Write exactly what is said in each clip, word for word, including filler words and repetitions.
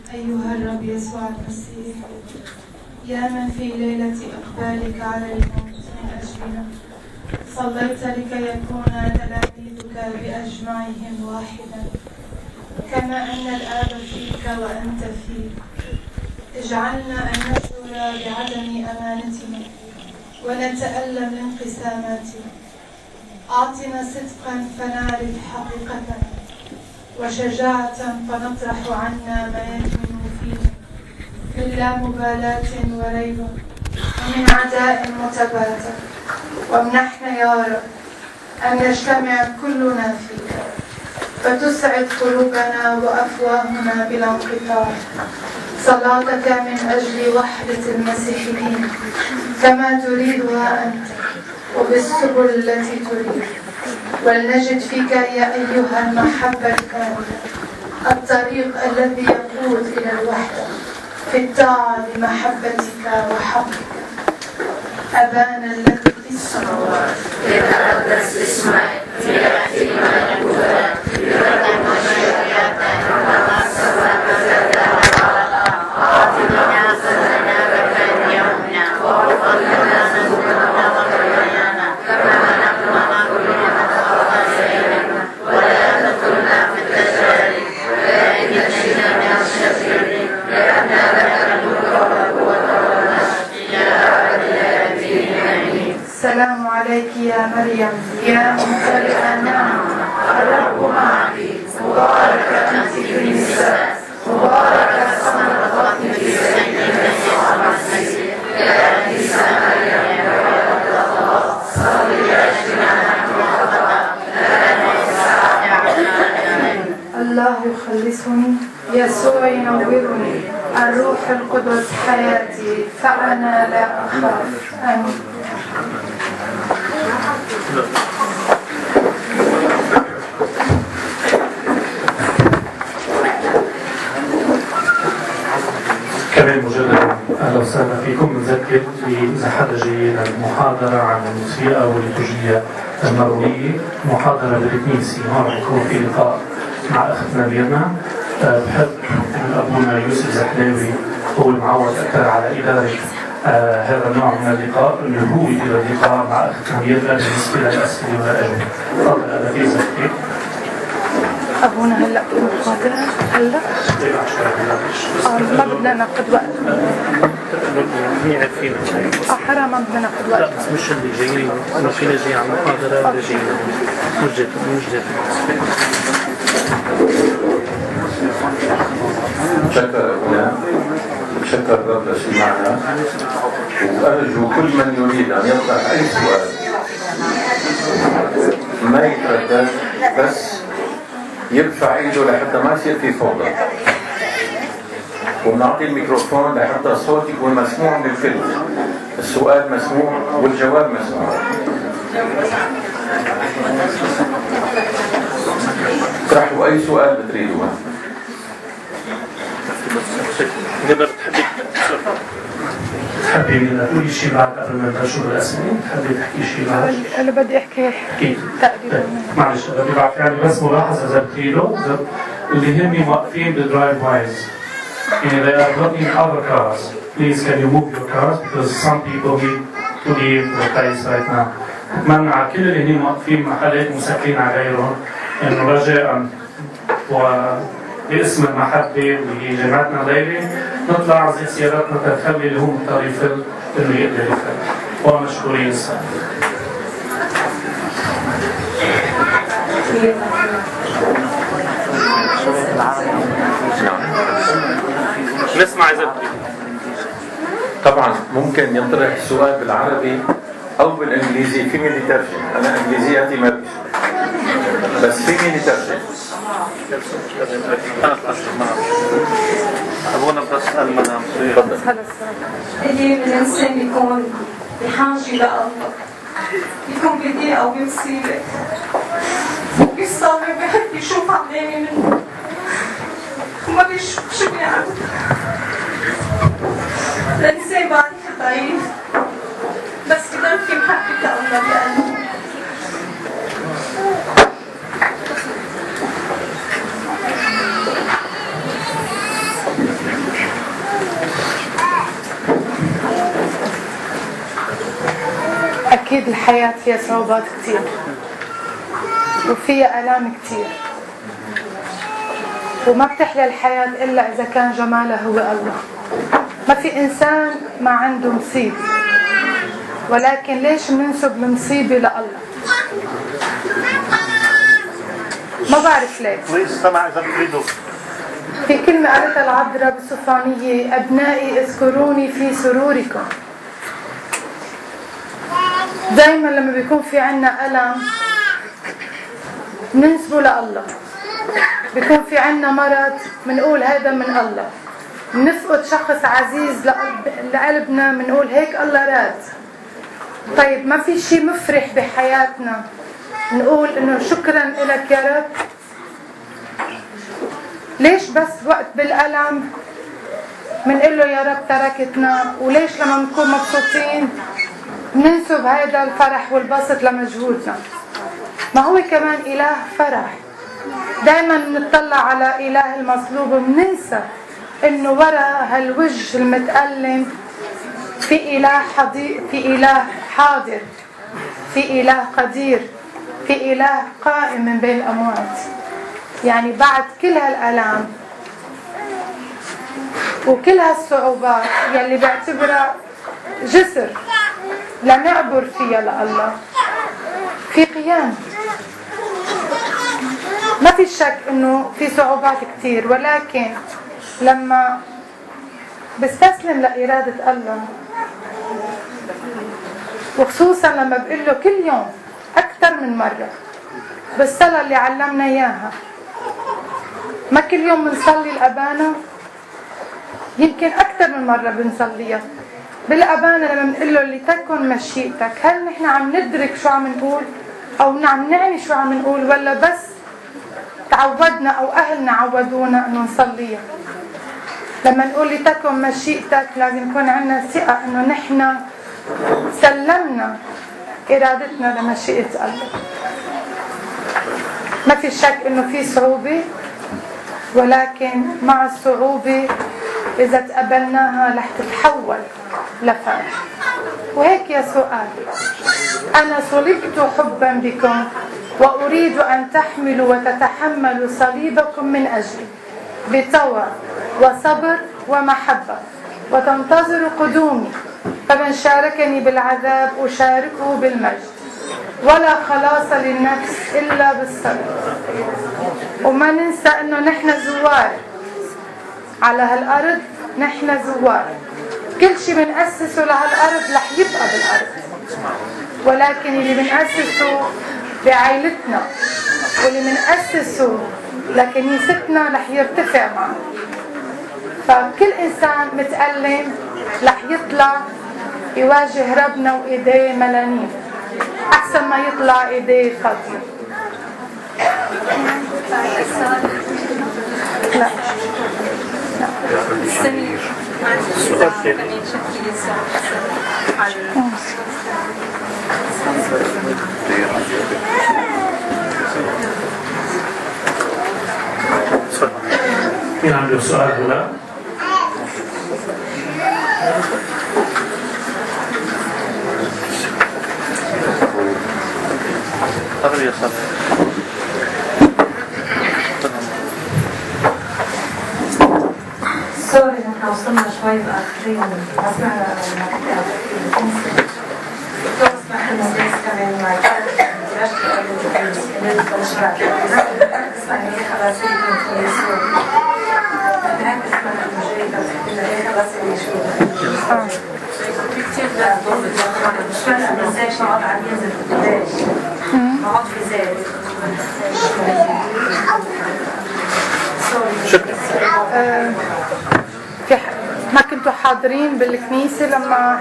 أيها الرب يسوع المسيح، يا من في ليلة إقبالك على الموت من أجلنا صليت لكي يكون تلاميذك بأجمعهم واحدا، كما أن الآب فيك وأنت فيه. اجعلنا أن نشعر بعدم أمانتنا ونتألم لانقساماتنا. أعطنا صدقا فنعرف حقيقتنا، وشجاعة فنطرح عنا ما يكمن فينا من لا مبالاة وريبة ومن عداء متباتة. وامنحنا يا رب أن نجتمع كلنا فيك فتسعد قلوبنا وأفواهنا بلا انقطاع صلاتك من أجل وحدة المسيحيين كما تريدها أنت وبالسبل التي تريد، ولنجد فيك يا أيها المحبة الكاملة الطريق الذي يقود إلى الوحدة في الطاعة لمحبتك وحقك. أبانا الذي في السماوات يتقدس اسمك، ليأتي ملكوتك، لتكن مشيئتك كما في السماء كذلك على الأرض. أعطنا خبزنا كفاف يومنا، واغفر لنا ذنوبنا وخطايانا كما نحن نغفر لمن أخطأ إلينا، ولا تدخلنا في التجارب ولكن نجنا من الشرير، لأن لك الملك والقوة والمجد إلى أبد الآبدين. آمين. السلام عليك يا مريم يا ممتلئة نعمة، الرب معك، مباركة أنت في النساء، مبارك ثمرة بطنك سيدنا يسوع المسيح. يا عيسى مريم يا ولد الله، صلي لأجلنا نحن الخطاة الآن وساعة موتنا. الله يخلصني، يسوع ينورني، الروح القدس حياتي، فأنا لا أخاف. آمين. كمان مجددا اهلا وسهلا فيكم. بنذكر اذا حدا جاي للمحاضره عن الموسيقى والليتورجيه المرئيه، محاضره بالكنيسه هون حيكون في لقاء مع اختنا ميرنا. بحب من ابونا يوسف زحلاوي هو المعود اكثر على اداره آه هذا النوع من اللقاء، اللي هو يدير اللقاء مع اختنا ميرنا بالنسبه للاسئله والاجوبه. تفضل هذا في زكي. أبونا هلأ في المحاضرة هلأ؟ آه ما بدنا ناخذ وقت. مين عارفين؟ آه حرام ما بدنا ناخذ وقت. لا بس مش اللي جايين، أنا فينا جاي على المحاضرة ولا جايين مش جاي مش جاي. شكر أبونا، شكر الرب لسماعنا، وأرجو كل من يريد أن يطرح أي سؤال ما يتردد، بس يرفع ايده لحتى ما يصير في فوضى، ونعطي الميكروفون لحتى الصوت يكون مسموع للكل. السؤال مسموع والجواب مسموع. اطرحوا اي سؤال بتريدوه. نقدر تحبي تحبي تقولي شيء بعد قبل ما نبلشوا بالاسئله؟ تحبي تحكي شيء بعد؟ أنا بدي أحكي اكيد تقريبا. معلش بدي بعرف يعني بس ملاحظه اذا بتريدوا، اللي هن واقفين بالدرايف وايز يعني they are blocking other cars. Please can you move your cars because some people need to leave the place right now. بتمنى على كل اللي هن واقفين محلات مسكرين على غيرهم انه رجاء وباسم المحبه واللي جمعتنا ليله نطلع زي سياراتنا تخلي اللي هو مضطر يفل انه يقدر يفل. ومشكورين سنة. نسمع إذا طبعا ممكن يطرح سؤال بالعربي او بالانجليزي، فيني نترجم. انا انجليزياتي ما بيش بس فيني نترجم. أبونا بتسأل مدام تفضل. اللي من الإنسان يكون بحاجة لله، يكون بضيقة أو بمصيبة وبيصلي وبيحب يشوف علامة منه وما بيشوف شو بيعمل. الإنسان بعد ضعيف بس كده في محبة الله بقلبه. أكيد الحياة فيها صعوبات كتير وفيها آلام كتير، وما بتحلى الحياة إلا إذا كان جمالها هو الله. ما في إنسان ما عنده مصيبة، ولكن ليش بننسب المصيبة لله؟ ما بعرف ليش. في كلمة قالتها العذراء بالسفرانية: أبنائي اذكروني في سروركم. دايما لما بيكون في عنا ألم ننسبه لله. بيكون في عنا مرض منقول هذا من الله. نفقد شخص عزيز لقلبنا منقول هيك الله راد. طيب ما في شيء مفرح بحياتنا نقول انه شكرا لك يا رب؟ ليش بس وقت بالألم منقول له يا رب تركتنا؟ وليش لما نكون مبسوطين ننسب هذا الفرح والبسط لمجهودنا؟ ما هو كمان إله فرح. دائما نطلع على إله المصلوب ومننسى إنه وراء هالوجه المتألم في إله حاضر، في إله حاضر، في إله قدير، في إله قائم من بين الأموات. يعني بعد كل هالآلام وكل هالصعوبات يلي بعتبرها جسر لنعبر فيها لله، في قيام. ما في شك انه في صعوبات كتير، ولكن لما بستسلم لإرادة الله، وخصوصا لما بقول له كل يوم أكثر من مرة بالصلاة اللي علمنا إياها. ما كل يوم بنصلي الأبانة، يمكن أكثر من مرة بنصليها بالأبانة. لما بنقول له لتكن مشيئتك، هل نحن عم ندرك شو عم نقول أو عم نعني شو عم نقول، ولا بس تعودنا أو أهلنا عودونا أنه نصليها؟ لما نقول لتكن مشيئتك لازم يكون عندنا ثقة أنه نحن سلمنا إرادتنا لمشيئة الله. ما في شك أنه في صعوبة، ولكن مع الصعوبة إذا تقبلناها رح تتحول لفرح. وهيك يا سؤال: أنا صلبت حبا بكم وأريد أن تحملوا وتتحملوا صليبكم من أجلي بطوى وصبر ومحبة وتنتظروا قدومي، فمن شاركني بالعذاب أشاركه بالمجد، ولا خلاص للنفس إلا بالصبر. وما ننسى أنه نحن زوار على هالأرض، نحن زوار. كل شيء بنأسسه لهالأرض رح يبقى بالأرض، ولكن اللي بنأسسه بعائلتنا واللي بنأسسه لكنيستنا رح يرتفع معنا. فكل إنسان متألم رح يطلع يواجه ربنا وإيديه ملانين أحسن ما يطلع إيديه فاضية. لا سمير مين عنده سؤال هنا؟ تفضل يا صاحبي. سوري نحن وصلنا شوي متأخرين، بس نحن اسمح لنا بس كمان ما يكون درجة قبل البلشرات اسمع هي خلاصي من يسوع هيك اسمع المجيدة هي خلاصي يشوف في كتير ضغط مش فارقة بس هيك نقعد عم ينزل قداش نقعد في زاد. شكرا. في ما كنتوا حاضرين بالكنيسة لما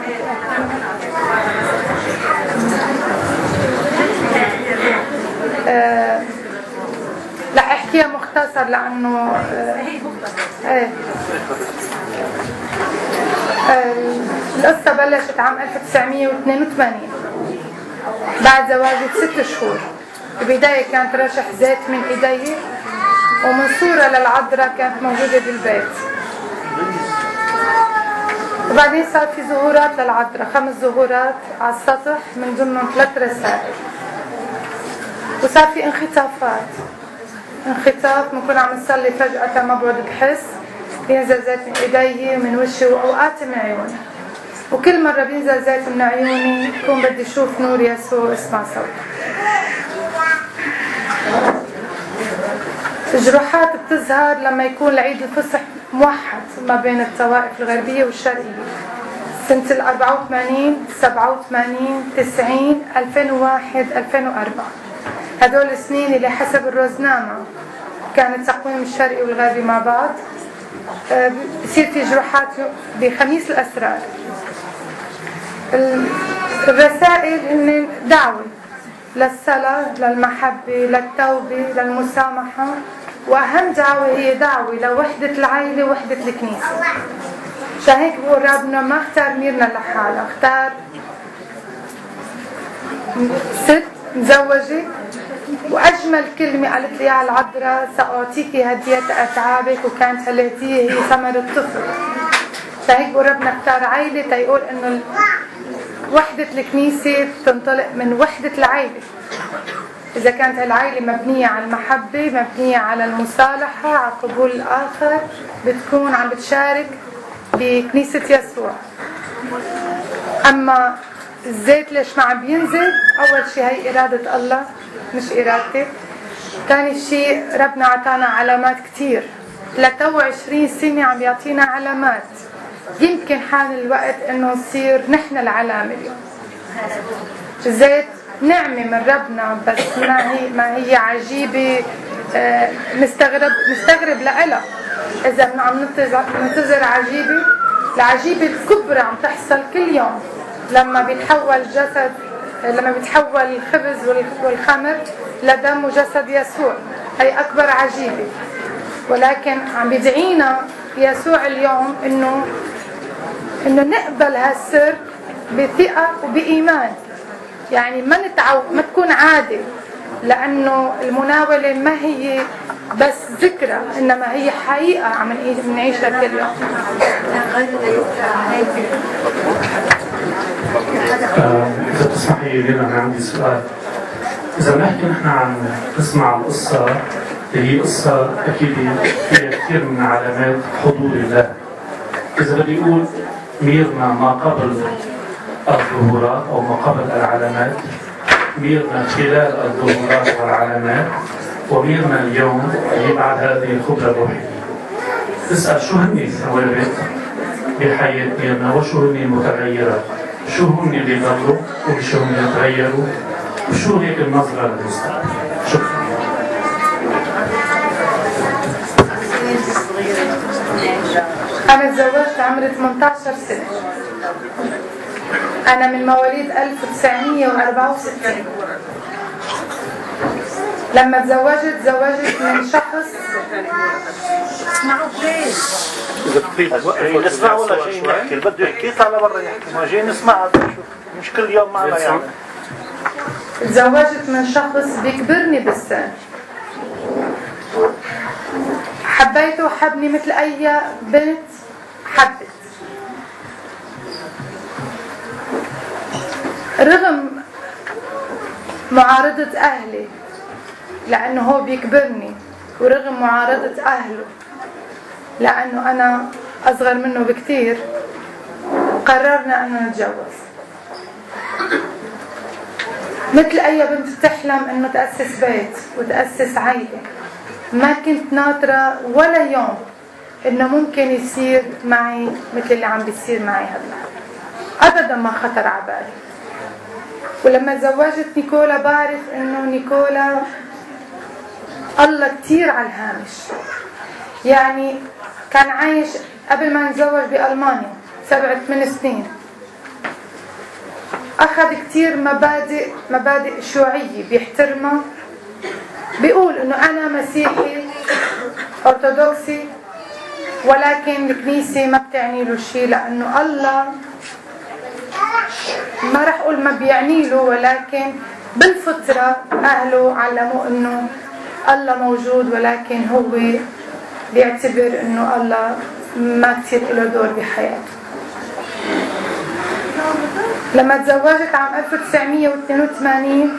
آه لا احكيها مختصر لأنه آه آه آه القصة بلشت عام ألف وتسعمية واثنين وثمانين بعد زواجي بست شهور. البداية كانت رشح زيت من ايدي ومن صورة للعذراء كانت موجودة بالبيت. وبعدين صار في ظهورات للعذراء، خمس ظهورات على السطح من ضمنهم ثلاث رسائل. وصار في انخطافات، انخطاف بنكون عم نصلي فجأة ما بعد بحس بينزل زيت من ايدي ومن وشي واوقات من عيوني، وكل مرة بينزل زيت من عيوني بكون بدي اشوف نور يسوع واسمع صوته. الجروحات بتظهر لما يكون العيد الفصح موحد ما بين الطوائف الغربية والشرقية. سنة الأربعة وثمانين، سبعة وثمانين، تسعين، ألفين وواحد، ألفين وأربعة، هدول السنين اللي حسب الروزنامة كان التقويم الشرقي والغربي مع بعض. بصير في جروحات بخميس الأسرار. الرسائل هن دعوة للصلاة، للمحبة، للتوبة، للمسامحة، وأهم دعوة هي دعوة لوحدة العائلة ووحدة الكنيسة. عشان هيك بقول ربنا ما اختار ميرنا لحالها، اختار ست مزوجة، وأجمل كلمة قالت لي على العذراء سأعطيك هدية أتعابك، وكانت هالهدية هي ثمر الطفل. عشان هيك بقول ربنا اختار عائلة تيقول إنه وحدة الكنيسة تنطلق من وحدة العائلة. إذا كانت العائلة مبنية على المحبة، مبنية على المصالحة، على قبول الآخر، بتكون عم بتشارك بكنيسة يسوع. أما الزيت ليش ما عم بينزل؟ أول شيء هي إرادة الله مش إرادتي. ثاني شيء ربنا عطانا علامات كتير، ثلاثة وعشرين سنة عم يعطينا علامات. يمكن حان الوقت انه نصير نحن العلامة اليوم. الزيت نعمة من ربنا، بس ما هي ما هي عجيبة. آه مستغرب مستغرب لها. اذا عم ننتظر عجيبة، العجيبة الكبرى عم تحصل كل يوم لما بيتحول جسد، لما بيتحول الخبز والخمر لدم وجسد يسوع. هي اكبر عجيبة. ولكن عم بيدعينا يسوع اليوم انه انه نقبل هالسر بثقة وبإيمان. يعني ما نتعود، ما تكون عادة، لأنه المناولة ما هي بس ذكرى، إنما هي حقيقة عم نعيشها كل يوم. إذا تسمحي لي أنا عندي سؤال. إذا نحكي نحن عن نسمع القصة اللي هي قصة أكيد فيها كثير من علامات حضور الله. إذا بدي أقول ميرنا ما قبل الظهورات أو ما قبل العلامات، ميرنا خلال الظهورات والعلامات، وميرنا اليوم اللي بعد هذه الخبرة الروحية. تسأل شو هن الثوابت بحياة ميرنا وشو هن المتغيرات؟ شو هن اللي ضلوا وشو هن اللي تغيروا؟ وشو هيك النظرة للمستقبل؟ شكرا. أنا تزوجت عمري ثمانية عشر سنة. أنا من مواليد ألف وتسعمية وأربعة وستين. لما تزوجت تزوجت من شخص. اسمعوا بليز. إذا بتريد نسمع ولا شيء نحكي، اللي بده يحكي يطلع لبرا يحكي، ما جاي نسمع مش كل يوم معنا يعني. تزوجت من شخص بيكبرني بالسن. حبيته وحبني مثل أي بنت حبت. رغم معارضة أهلي لأنه هو بيكبرني، ورغم معارضة أهله لأنه أنا أصغر منه بكتير، قررنا أن نتجوز. مثل أي بنت بتحلم أنه تأسس بيت وتأسس عائلة. ما كنت ناطرة ولا يوم انه ممكن يصير معي مثل اللي عم بيصير معي هلا. ابدا ما خطر على بالي. ولما تزوجت نيكولا بعرف انه نيكولا الله كتير على الهامش. يعني كان عايش قبل ما نتزوج بألمانيا سبعة ثمان سنين. اخذ كتير مبادئ مبادئ شيوعية بيحترمها. بيقول انه انا مسيحي ارثوذكسي، ولكن الكنيسة ما بتعني له شيء، لانه الله ما رح اقول ما بيعني له، ولكن بالفطرة اهله علموه انه الله موجود، ولكن هو بيعتبر انه الله ما كتير له دور بحياته. لما تزوجت عام ألف وتسعمية واثنين وثمانين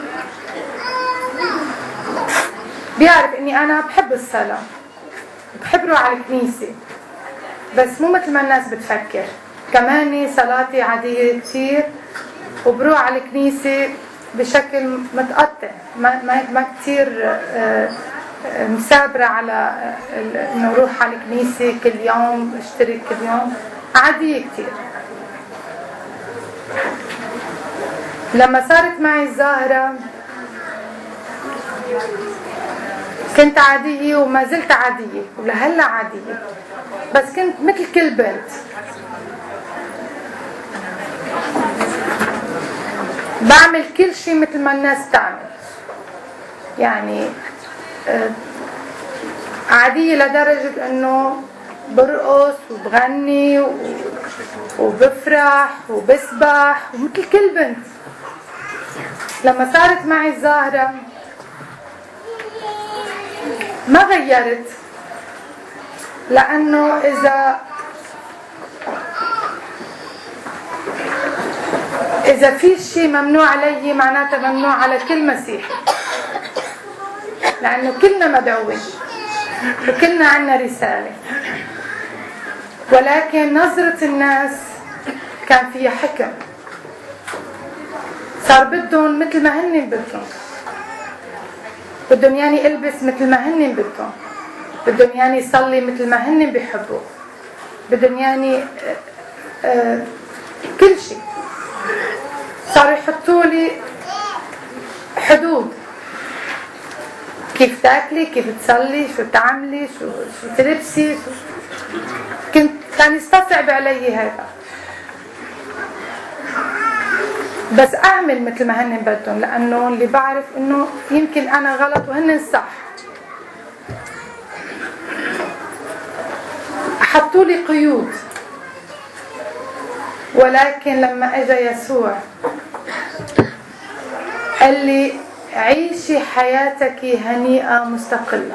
بيعرف اني انا بحب الصلاة، بحب روح على الكنيسة، بس مو مثل ما الناس بتفكر. كمان صلاتي عادية كثير وبروح على الكنيسة بشكل متقطع، ما ما ما كثير مثابرة على انه روح على الكنيسة كل يوم، اشترك كل يوم، عادية كثير. لما صارت معي الظاهرة كنت عادية وما زلت عادية ولهلا عادية، بس كنت مثل كل بنت بعمل كل شيء مثل ما الناس تعمل، يعني عادية لدرجة انه برقص وبغني وبفرح وبسبح ومثل كل بنت. لما صارت معي الظاهرة ما غيرت، لأنه إذا إذا في شيء ممنوع علي معناته ممنوع على كل مسيحي، لأنه كلنا مدعوين وكلنا عنا رسالة، ولكن نظرة الناس كان فيها حكم. صار بدهم مثل ما هن بدهم، بدهم يعني البس مثل ما هن بدهم، بدهم يعني يصلي مثل ما هن بيحبوا، بدهم يعني آه كل شيء. صاروا يحطوا لي حدود، كيف تاكلي، كيف تصلي، شو تعملي، شو شو تلبسي، شو كنت كان يستصعب علي هذا، بس اعمل مثل ما هن بدهم، لانه اللي بعرف انه يمكن انا غلط وهن صح. حطوا لي قيود، ولكن لما اجى يسوع قال لي عيشي حياتك هنيئة مستقلة.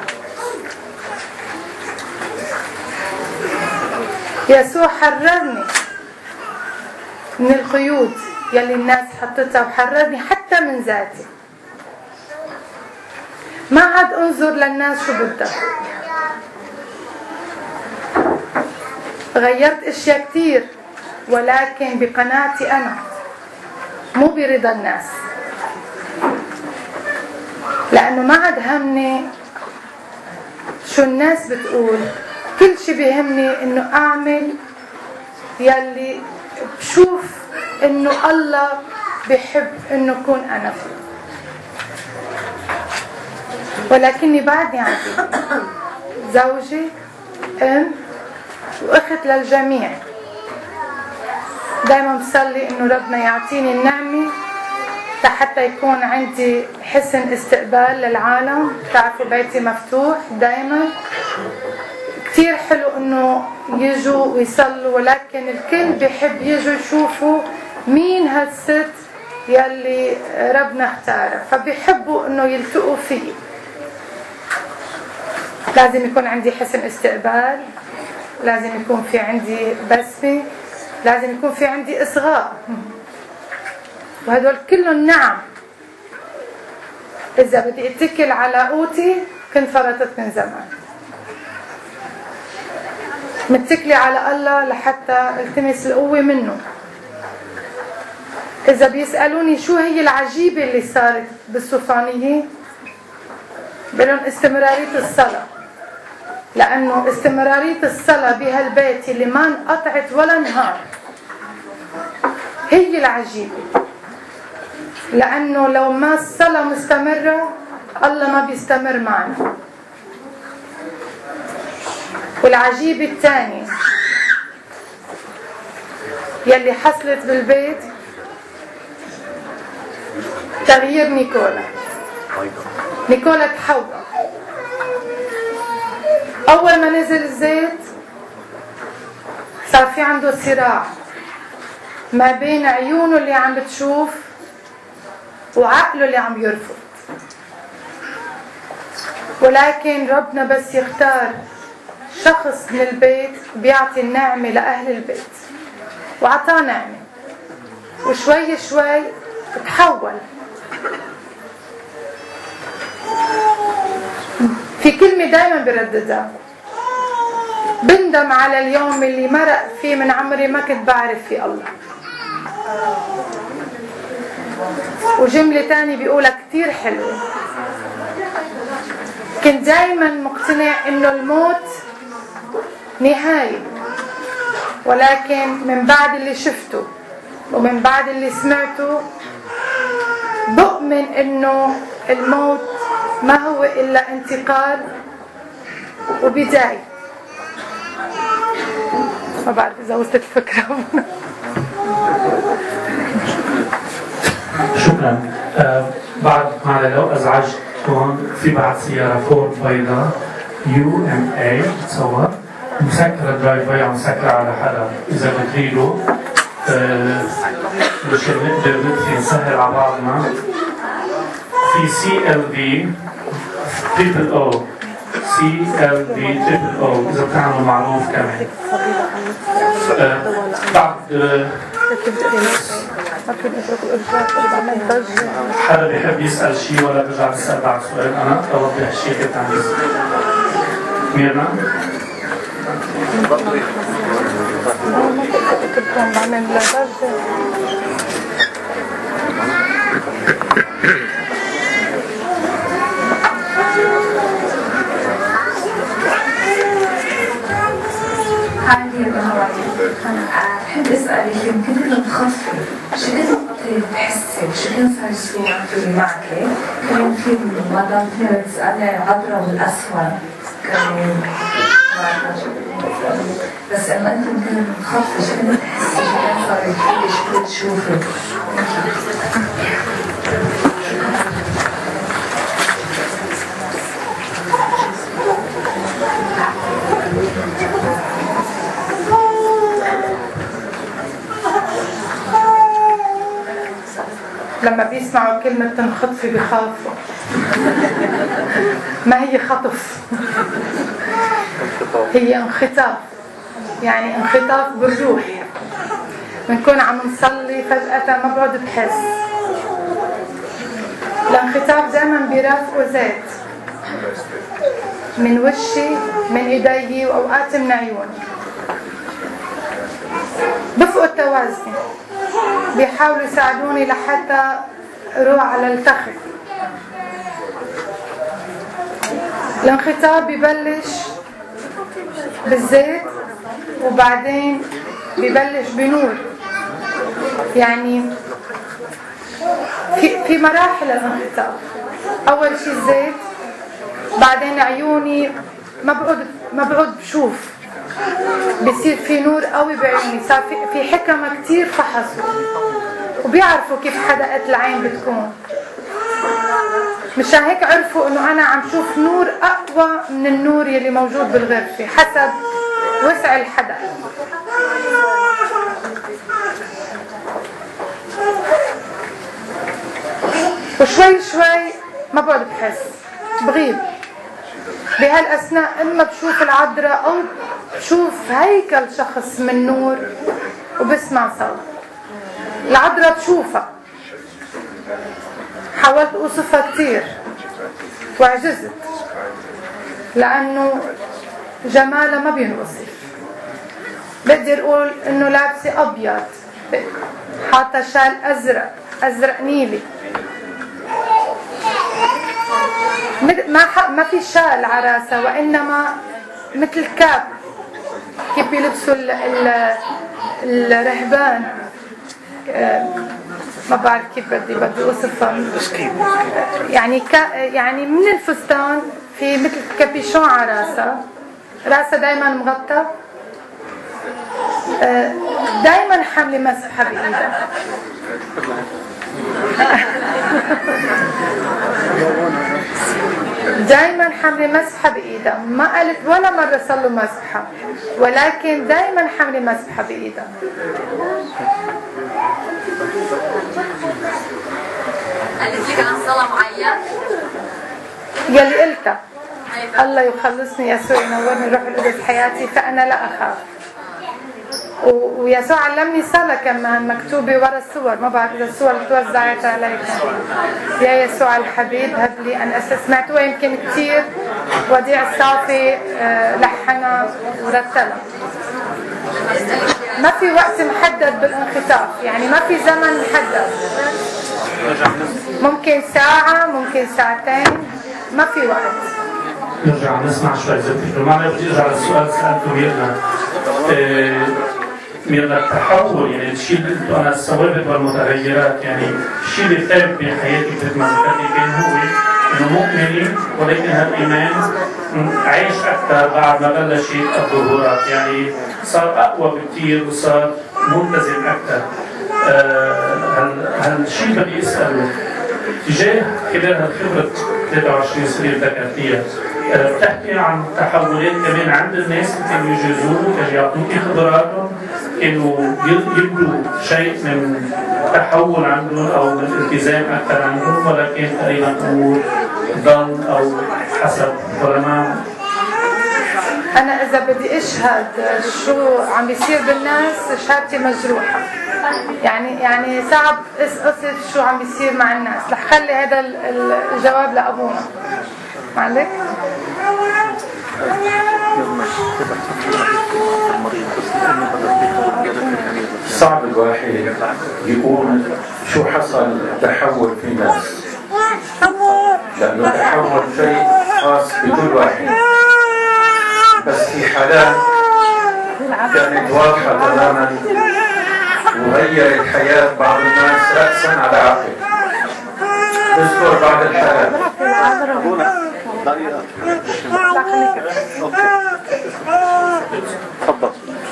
يسوع حررني من القيود يلي الناس حطتها، وحررني حتى من ذاتي. ما عاد انظر للناس شو بدها. غيرت اشياء كتير، ولكن بقناعتي انا، مو برضا الناس، لانه ما عاد همني شو الناس بتقول. كل شي بيهمني انه اعمل يلي بشوف انه الله بيحب انه اكون انا فيه. ولكني بعدني عادي، زوجي، ام، واخت للجميع. دايما بصلي انه ربنا يعطيني النعمة حتى يكون عندي حسن استقبال للعالم. تعرفوا بيتي مفتوح دايما، كتير حلو انه يجوا ويصلوا، ولكن الكل بيحب يجوا يشوفوا مين هالست يلي ربنا اختارها، فبيحبوا انه يلتقوا فيه. لازم يكون عندي حسن استقبال، لازم يكون في عندي بسمة، لازم يكون في عندي إصغاء، وهدول كلهم نعم. إذا بدي اتكل على قوتي كنت فرطت من زمان. متكلي على الله لحتى التمس القوة منه. إذا بيسألوني شو هي العجيبة اللي صارت بالسلطانية، بلون استمرارية الصلاة، لأنه استمرارية الصلاة بهالبيت اللي ما انقطعت ولا نهار هي العجيبة. لأنه لو ما الصلاة مستمرة الله ما بيستمر معنا. والعجيبة الثانية يلي حصلت بالبيت تغيير نيكولا. نيكولا تحول. أول ما نزل الزيت صار في عنده صراع ما بين عيونه اللي عم بتشوف وعقله اللي عم يرفض. ولكن ربنا بس يختار شخص من البيت بيعطي النعمة لأهل البيت، وعطاه نعمة. وشوي شوي تحول. في كلمة دايما برددها، بندم على اليوم اللي مرق فيه من عمري ما كنت بعرف فيه الله. وجملة تاني بيقولها كتير حلوة، كنت دايما مقتنع انه الموت نهاية، ولكن من بعد اللي شفته ومن بعد اللي سمعته بؤمن انه الموت ما هو الا انتقال وبداية. ما بعرف اذا وصلت الفكرة. شكرا. آه بعد معنا لو ازعجت هون في بعد سيارة فورد بيضاء يو ام اي بتصور مسكرة درايف واي عم مسكرة على حدا، اذا بتريدوا آه مشان نقدر ندخل نسهل على بعضنا. في سي ال في تريبل او سي ال في تريبل او اذا بتعملوا معروف كمان. آه بعد آه حدا بيحب يسأل شيء ولا برجع بسأل بعد سؤال؟ أنا أوضح الشيء اللي كنت عم يسأل. ميرنا؟ عندي بحب اسالك يمكن انه تخفي شو قد وقت بتحسي شو كان صار يصير عم معك؟ كان في مدام كانت تسالني عن العذراء والاسود كان بس انه انت يمكن تخفي شو كنت تحسي شو كان صار يفيدك شو كنت تشوفي؟ لما بيسمعوا كلمة تنخطفي بخافوا. ما هي خطف، هي انخطاف، يعني انخطاف بالروح. بنكون عم نصلي فجأة ما بعد بحس. الانخطاف دائما بيرافقوا زيت من وشي من ايدي واوقات من عيوني. بفقوا التوازن، بيحاولوا يساعدوني لحتى اروح على التخت. الانخطاف ببلش بالزيت وبعدين ببلش بنور، يعني في في مراحل الانخطاف. اول شيء الزيت، بعدين عيوني ما بقعد ما بقعد بشوف، بصير في نور قوي بعيوني. صار في في حكمة كتير فحصوا وبيعرفوا كيف حدقة العين بتكون. مشان هيك عرفوا انه انا عم شوف نور اقوى من النور يلي موجود بالغرفة حسب وسع الحدقة. وشوي شوي ما بقعد بحس، بغيب. بهالأثناء إما بشوف العذراء أو بشوف هيكل شخص من نور وبسمع صوت. العذراء بشوفها، حاولت أوصفها كتير وعجزت لأنه جمالها ما بينوصف. بدي أقول إنه لابسة أبيض، حاطة شال أزرق أزرق نيلي، ما ما في شال على راسها، وإنما مثل كاب كيف بيلبسوا الرهبان. ما بعرف كيف بدي بدي أوصفها، يعني يعني من الفستان في مثل كابيشون على راسها، راسها دايما مغطى، دايما حاملة مسحة بإيدها. دايما حاملة مسحة بإيدها، ما قالت ولا مرة صلوا مسحة، ولكن دايما حاملة مسحة بإيدها. قالت لك عن صلاة معين؟ يلي قلتها، الله يخلصني يسوع ينورني روح القدس حياتي فأنا لا أخاف. ويسوع علمني صلاة كمان مكتوبة ورا الصور، ما بعرف إذا الصور توزعت عليكم. يا يسوع الحبيب هب لي أن سمعتوها يمكن كتير، وديع الصافي لحنها ورتلها. ما في وقت محدد بالانخطاف، يعني ما في زمن محدد، ممكن ساعة ممكن ساعتين، ما في وقت. نرجع نسمع شوي زي ما أنا بدي أرجع للسؤال سألته ميرنا. إيه ميرنا التحول، يعني الشيء اللي قلته أنا الثوابت والمتغيرات، يعني الشيء اللي ثابت بحياتي مثل ما ذكرتي كان هو إنه مؤمنة، ولكن هالإيمان عايش أكثر بعد ما بلش الظهورات، يعني صار أقوى بكثير وصار ملتزم أكثر. آه هالشيء بدي أسأله تجاه خلال هالخبرة ثلاثة وعشرين سنة اللي ذكرتيها، بتحكي عن تحولات كمان عند الناس اللي كانوا يجازوك، كانوا يعطوكي خبراتهم، كانوا يبدوا شيء من تحول عندهم او من التزام اكثر عندهم، ولا كان تقريبا امور ظن او حسب ولا ما؟ انا اذا بدي اشهد شو عم بيصير بالناس شهادتي مجروحه، يعني يعني صعب اصف شو عم بيصير مع الناس. رح خلي هذا الجواب لابونا. معلك صعب الواحد يقول شو حصل تحول في الناس، لأنه تحول شيء خاص بكل واحد، بس في حالات كانت واضحة تماما وغيرت حياة بعض الناس رأسا على عقب. نذكر بعض الحالات. تفضل.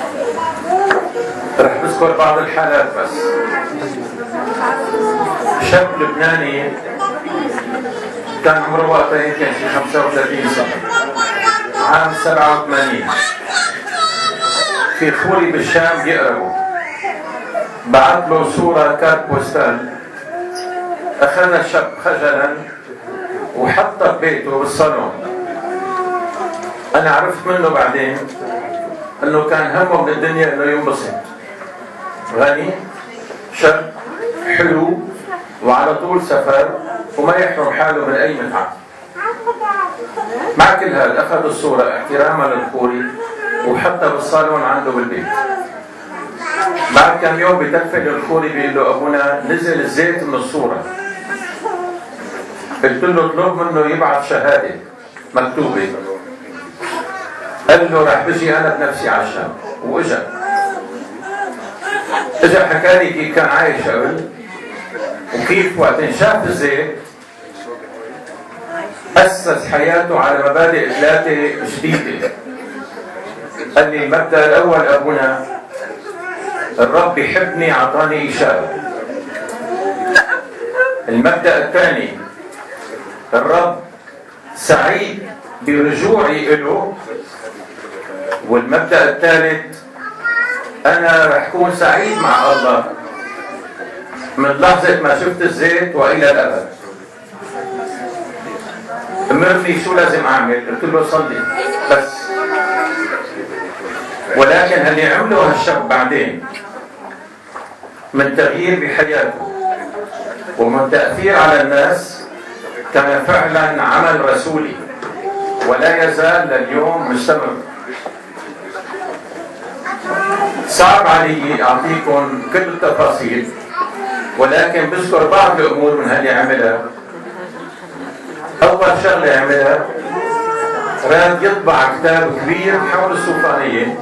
رح نذكر بعض الحالات بس. شاب لبناني كان عمره وقتها يمكن شي خمسة وثلاثين سنة، عام سبعة وثمانين، في خوري بالشام بيقربوا، بعت له صورة كارت بوستال، أخذها الشاب خجلا وحطها ببيته بالصالون. أنا عرفت منه بعدين أنه كان همه من الدنيا أنه ينبسط، غني، شاب، حلو، وعلى طول سفر وما يحرم حاله من أي متعة. مع كل هذا أخذ الصورة احتراما للخوري وحطها بالصالون عنده بالبيت. بعد كم يوم بتلفن الخوري بيقول له أبونا نزل الزيت من الصورة. قلت له اطلب منه يبعث شهادة مكتوبة. قال له راح بجي أنا بنفسي على الشام، وإجا. إجا حكى لي كيف كان عايش قبل، وكيف وقت شاف الزيت أسس حياته على مبادئ ثلاثة جديدة. قال لي المبدأ الأول أبونا الرب يحبني أعطاني إشارة. المبدأ الثاني الرب سعيد برجوعي إله. والمبدأ الثالث أنا رح أكون سعيد مع الله من لحظة ما شفت الزيت وإلى الأبد. أمرني شو لازم أعمل؟ قلت له صلي بس. ولكن اللي عمله هالشاب بعدين من تغيير بحياته ومن تأثير على الناس كان فعلا عمل رسولي ولا يزال لليوم مستمر. صعب علي أعطيكم كل التفاصيل، ولكن بذكر بعض الأمور من هاللي عملها. أول شغلة عملها راد يطبع كتاب كبير حول الصوفانية،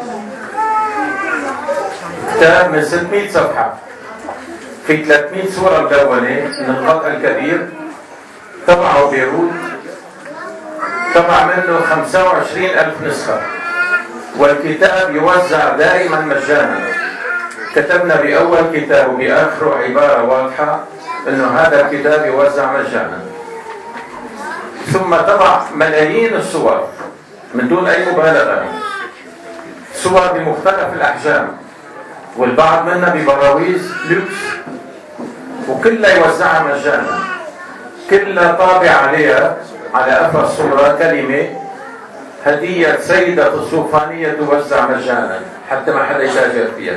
كتاب من ستمئة صفحة في ثلاثمئة صورة مدونة من القطع الكبير، طبعه بيروت، طبع منه خمسة وعشرين ألف نسخة، والكتاب يوزع دائما مجانا. كتبنا بأول كتاب وبآخره عبارة واضحة أنه هذا الكتاب يوزع مجانا. ثم طبع ملايين الصور من دون أي مبالغة، صور بمختلف الأحجام، والبعض منها ببراويز لوكس، وكلها يوزعها مجانا. كلها طابع عليها على قفا الصورة كلمة هدية سيدة الصوفانية توزع مجانا، حتى ما حدا يتاجر فيها.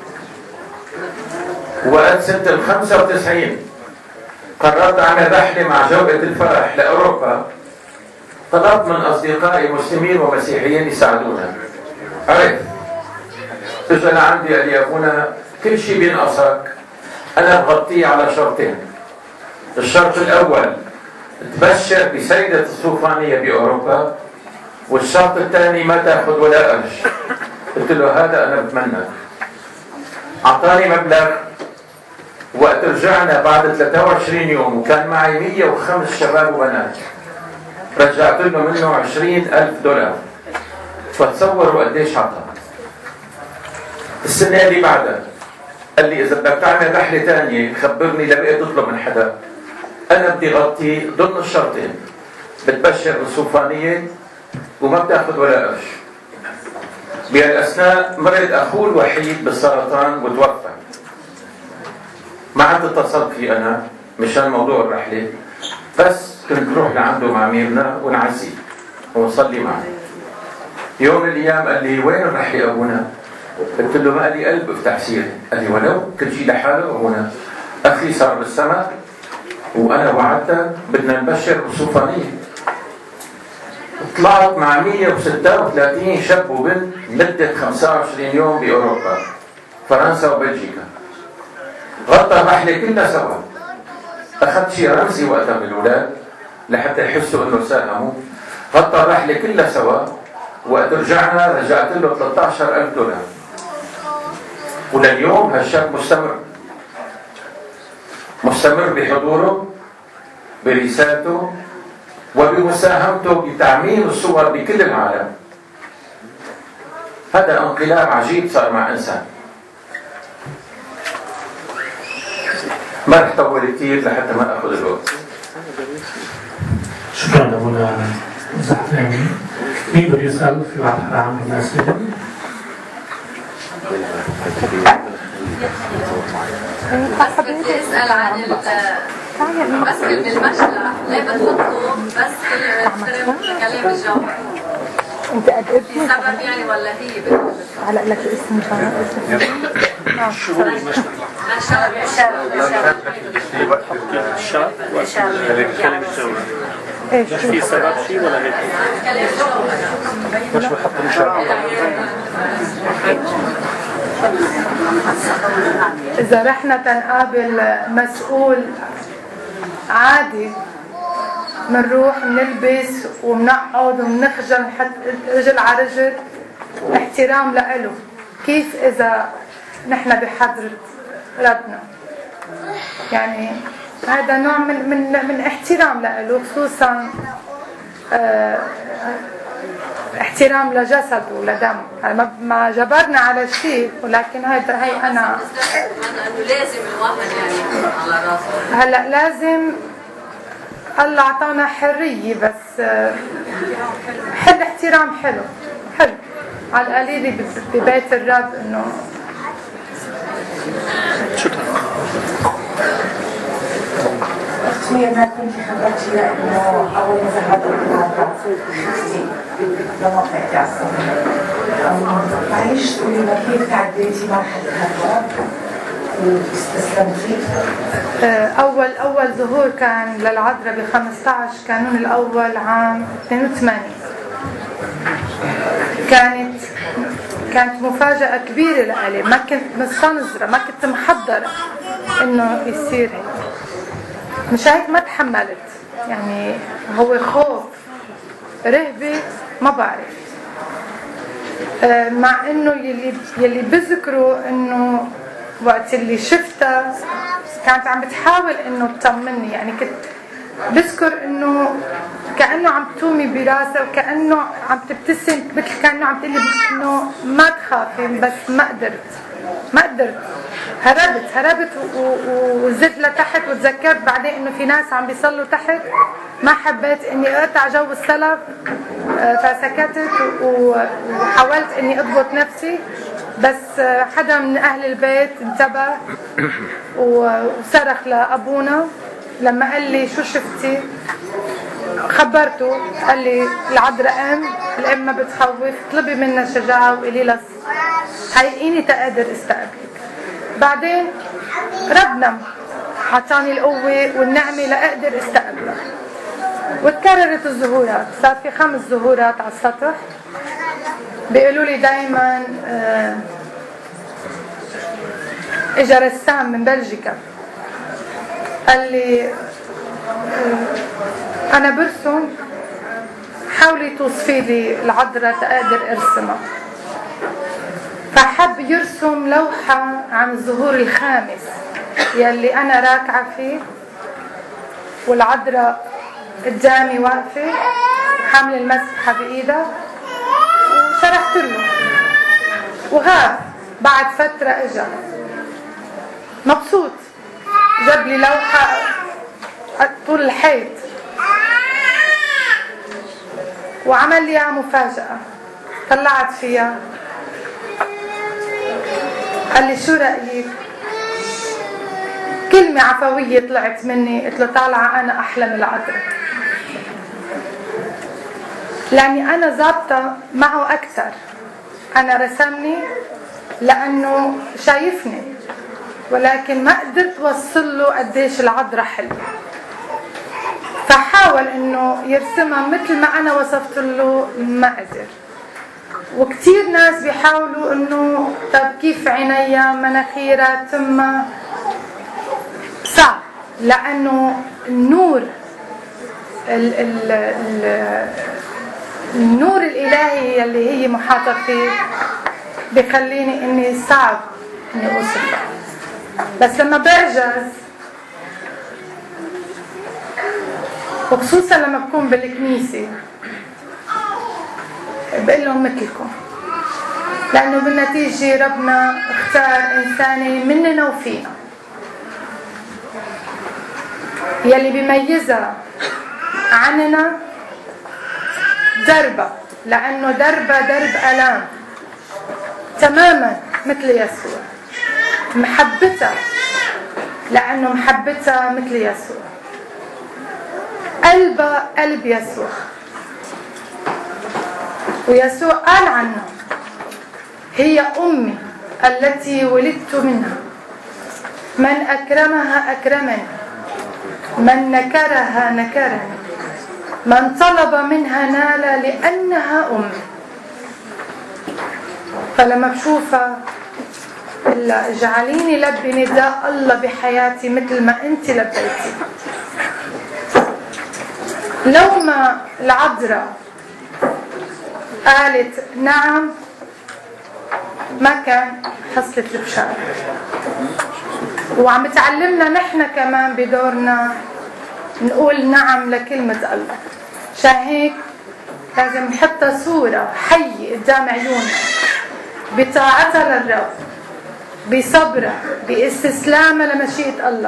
وقت سنة الخمسة وتسعين قررت أعمل رحلة مع جوقة الفرح لأوروبا. طلبت من أصدقائي مسلمين ومسيحيين يساعدونا. عرفت اجى لعندي قال لي يا ابونا كل شيء بينقصك أنا بغطيه على شرطين. الشرط الأول تبشر بسيدة الصوفانية بأوروبا، والشرط الثاني ما تاخذ ولا قرش. قلت له هذا أنا بتمنى. أعطاني مبلغ. وقت رجعنا بعد ثلاثة وعشرين يوم وكان معي مية وخمس شباب وبنات، رجعت له منه عشرين ألف دولار. فتصوروا قديش عطى. السنة اللي بعدها قال لي إذا بدك تعمل رحلة ثانية خبرني لبقيت تطلب من حدا. أنا بدي غطي ضمن الشرطين، بتبشر بالصوفانية وما بتاخذ ولا قرش. بهالأثناء مرض أخوه الوحيد بالسرطان وتوفى. ما عاد اتصلت فيه أنا مشان موضوع الرحلة، بس كنت روح لعنده مع ميرنا ونعزيه ونصلي معه. يوم من الأيام قال لي وين الرحلة أبونا؟ قلت له ما لي قلب افتح سيرة. قال لي ولو كل شيء لحاله أبونا، أخي صار بالسماء وأنا وعدتك بدنا نبشر بالصوفانية. طلعت مع مية وستة وثلاثين شاب وبنت مدة خمسة وعشرين يوم بأوروبا، فرنسا وبلجيكا. غطى الرحلة كلها سوا. أخذت شيء رمزي وقتها من الأولاد لحتى يحسوا إنه ساهموا. غطى الرحلة كلها سوا. وقت رجعنا رجعت له ثلاثة عشر ألف دولار. ولليوم هالشاب مستمر مستمر بحضوره، برسالته، وبمساهمته بتعميم الصور بكل العالم. هذا انقلاب عجيب صار مع إنسان. ما رح طول كثير لحتى ما أخذ الوقت. شكرا أبونا زحلاني. مين بده يسأل في واحد عام الناس؟ بس بدي اسال عن بسكل بالمشلح، ليه بتحطوا بسكل ترم كلام الجو؟ انت قد ايه في سبب يعني ولا هي علق لك الاسم مشان شو هو المشلح؟ الشرق كلام الجو. ايش في سبب شيء ولا هيك؟ كلام الجو مش بحط مشاركة. إذا رحنا تنقابل مسؤول عادي منروح نلبس ومنقعد ومنخجل نحط رجل على رجل احترام لإله. كيف إذا نحن بحضرة ربنا؟ يعني هذا نوع من من من احترام لإله، خصوصا اه احترام لجسده ولدمه. ما جبرنا على شيء، ولكن هذا هي انا انه لازم الواحد يعني على راسه. هلا لازم الله اعطانا حريه، بس حل احترام حلو حلو على القليل ببيت الرب. انه شكرا. شوية ما كنت خبرتي لأنه أول ما ذهبت خفتي لما طلعتي على الصف. معلش تقولي لنا كيف تعديتي مرحلة الهرب واستسلمتي؟ أول أول ظهور كان للعذراء ب خمسة عشر كانون الأول عام اثنين وثمانين. كانت كانت مفاجأة كبيرة لإلي. ما كنت مستنظرة، ما كنت محضرة إنه يصير هيك. مش هيك ما تحملت. يعني هو خوف، رهبة، ما بعرف. مع إنه يلي يلي بذكروا إنه وقت اللي شفتها كانت عم بتحاول إنه تطمني. يعني كنت بذكر إنه كأنه عم تومي براسه وكأنه عم تبتسم، مثل كأنه عم تقلي إنه ما تخافي، بس ما قدرت ما قدرت هربت هربت وزدت لتحت. وتذكرت بعدين إنه في ناس عم بيصلوا تحت، ما حبيت إني أقطع جو السلف، فسكتت وحاولت إني أضبط نفسي. بس حدا من أهل البيت انتبه وصرخ لأبونا. لما قال لي شو شفتي خبرته، قال لي العذراء أم، الأم ما بتخوف، طلبي منا شجاعة وقولي لها هيئيني تقدر استقبلك. بعدين ربنا عطاني القوة والنعمة لأقدر استقبلك. وتكررت الظهورات، صار في خمس ظهورات على السطح. بيقولوا لي دايما اه اجا رسام من بلجيكا قال لي اه انا برسم، حاولي توصفي لي العذراء تقدر ارسمها. فحب يرسم لوحة عن الظهور الخامس يلي انا راكعة فيه والعذراء قدامي واقفة حامل المسبحة بإيدها، وشرحت له. وهذا بعد فترة اجا مبسوط، جاب لي لوحة طول الحيط وعمل لي مفاجأة. طلعت فيها قال لي شو رأيك؟ كلمة عفوية طلعت مني، قلت له طالعة أنا أحلم العذراء، لأني أنا ضابطة معه أكثر. أنا رسمني لأنه شايفني، ولكن ما قدرت وصل له قديش العذراء حلوة. فحاول إنه يرسمها مثل ما أنا وصفت له، ما قدر. وكتير ناس بيحاولوا إنه طب كيف عينيها، مناخيرها، تمها، صعب، لأنه النور ال ال ال النور الإلهي اللي هي محاطة فيه بيخليني إني صعب إني أوصفها. بس لما بعجز، وخصوصا لما بكون بالكنيسة، بقول لهم مثلكم، لأنه بالنتيجة ربنا اختار إنسانة مننا وفينا. يلي بيميزها عننا دربة، لأنه دربة درب ألام تماما مثل يسوع. محبتها لأنه محبتها مثل يسوع. قلبها قلب يسوع. ويسوع قال عنه هي أمي التي ولدت منها، من أكرمها أكرمني، من نكرها نكرني، من طلب منها نال لأنها أمي. فلما بشوفها إلا اجعليني لبي نداء الله بحياتي مثل ما أنت لبيتي. لو ما العذراء قالت نعم ما كان حصلت البشارة. وعم تعلمنا نحن كمان بدورنا نقول نعم لكلمة الله. عشان هيك لازم نحطها صورة حية قدام عيوننا، بطاعتها للرب، بصبرها، باستسلامها لمشيئة الله،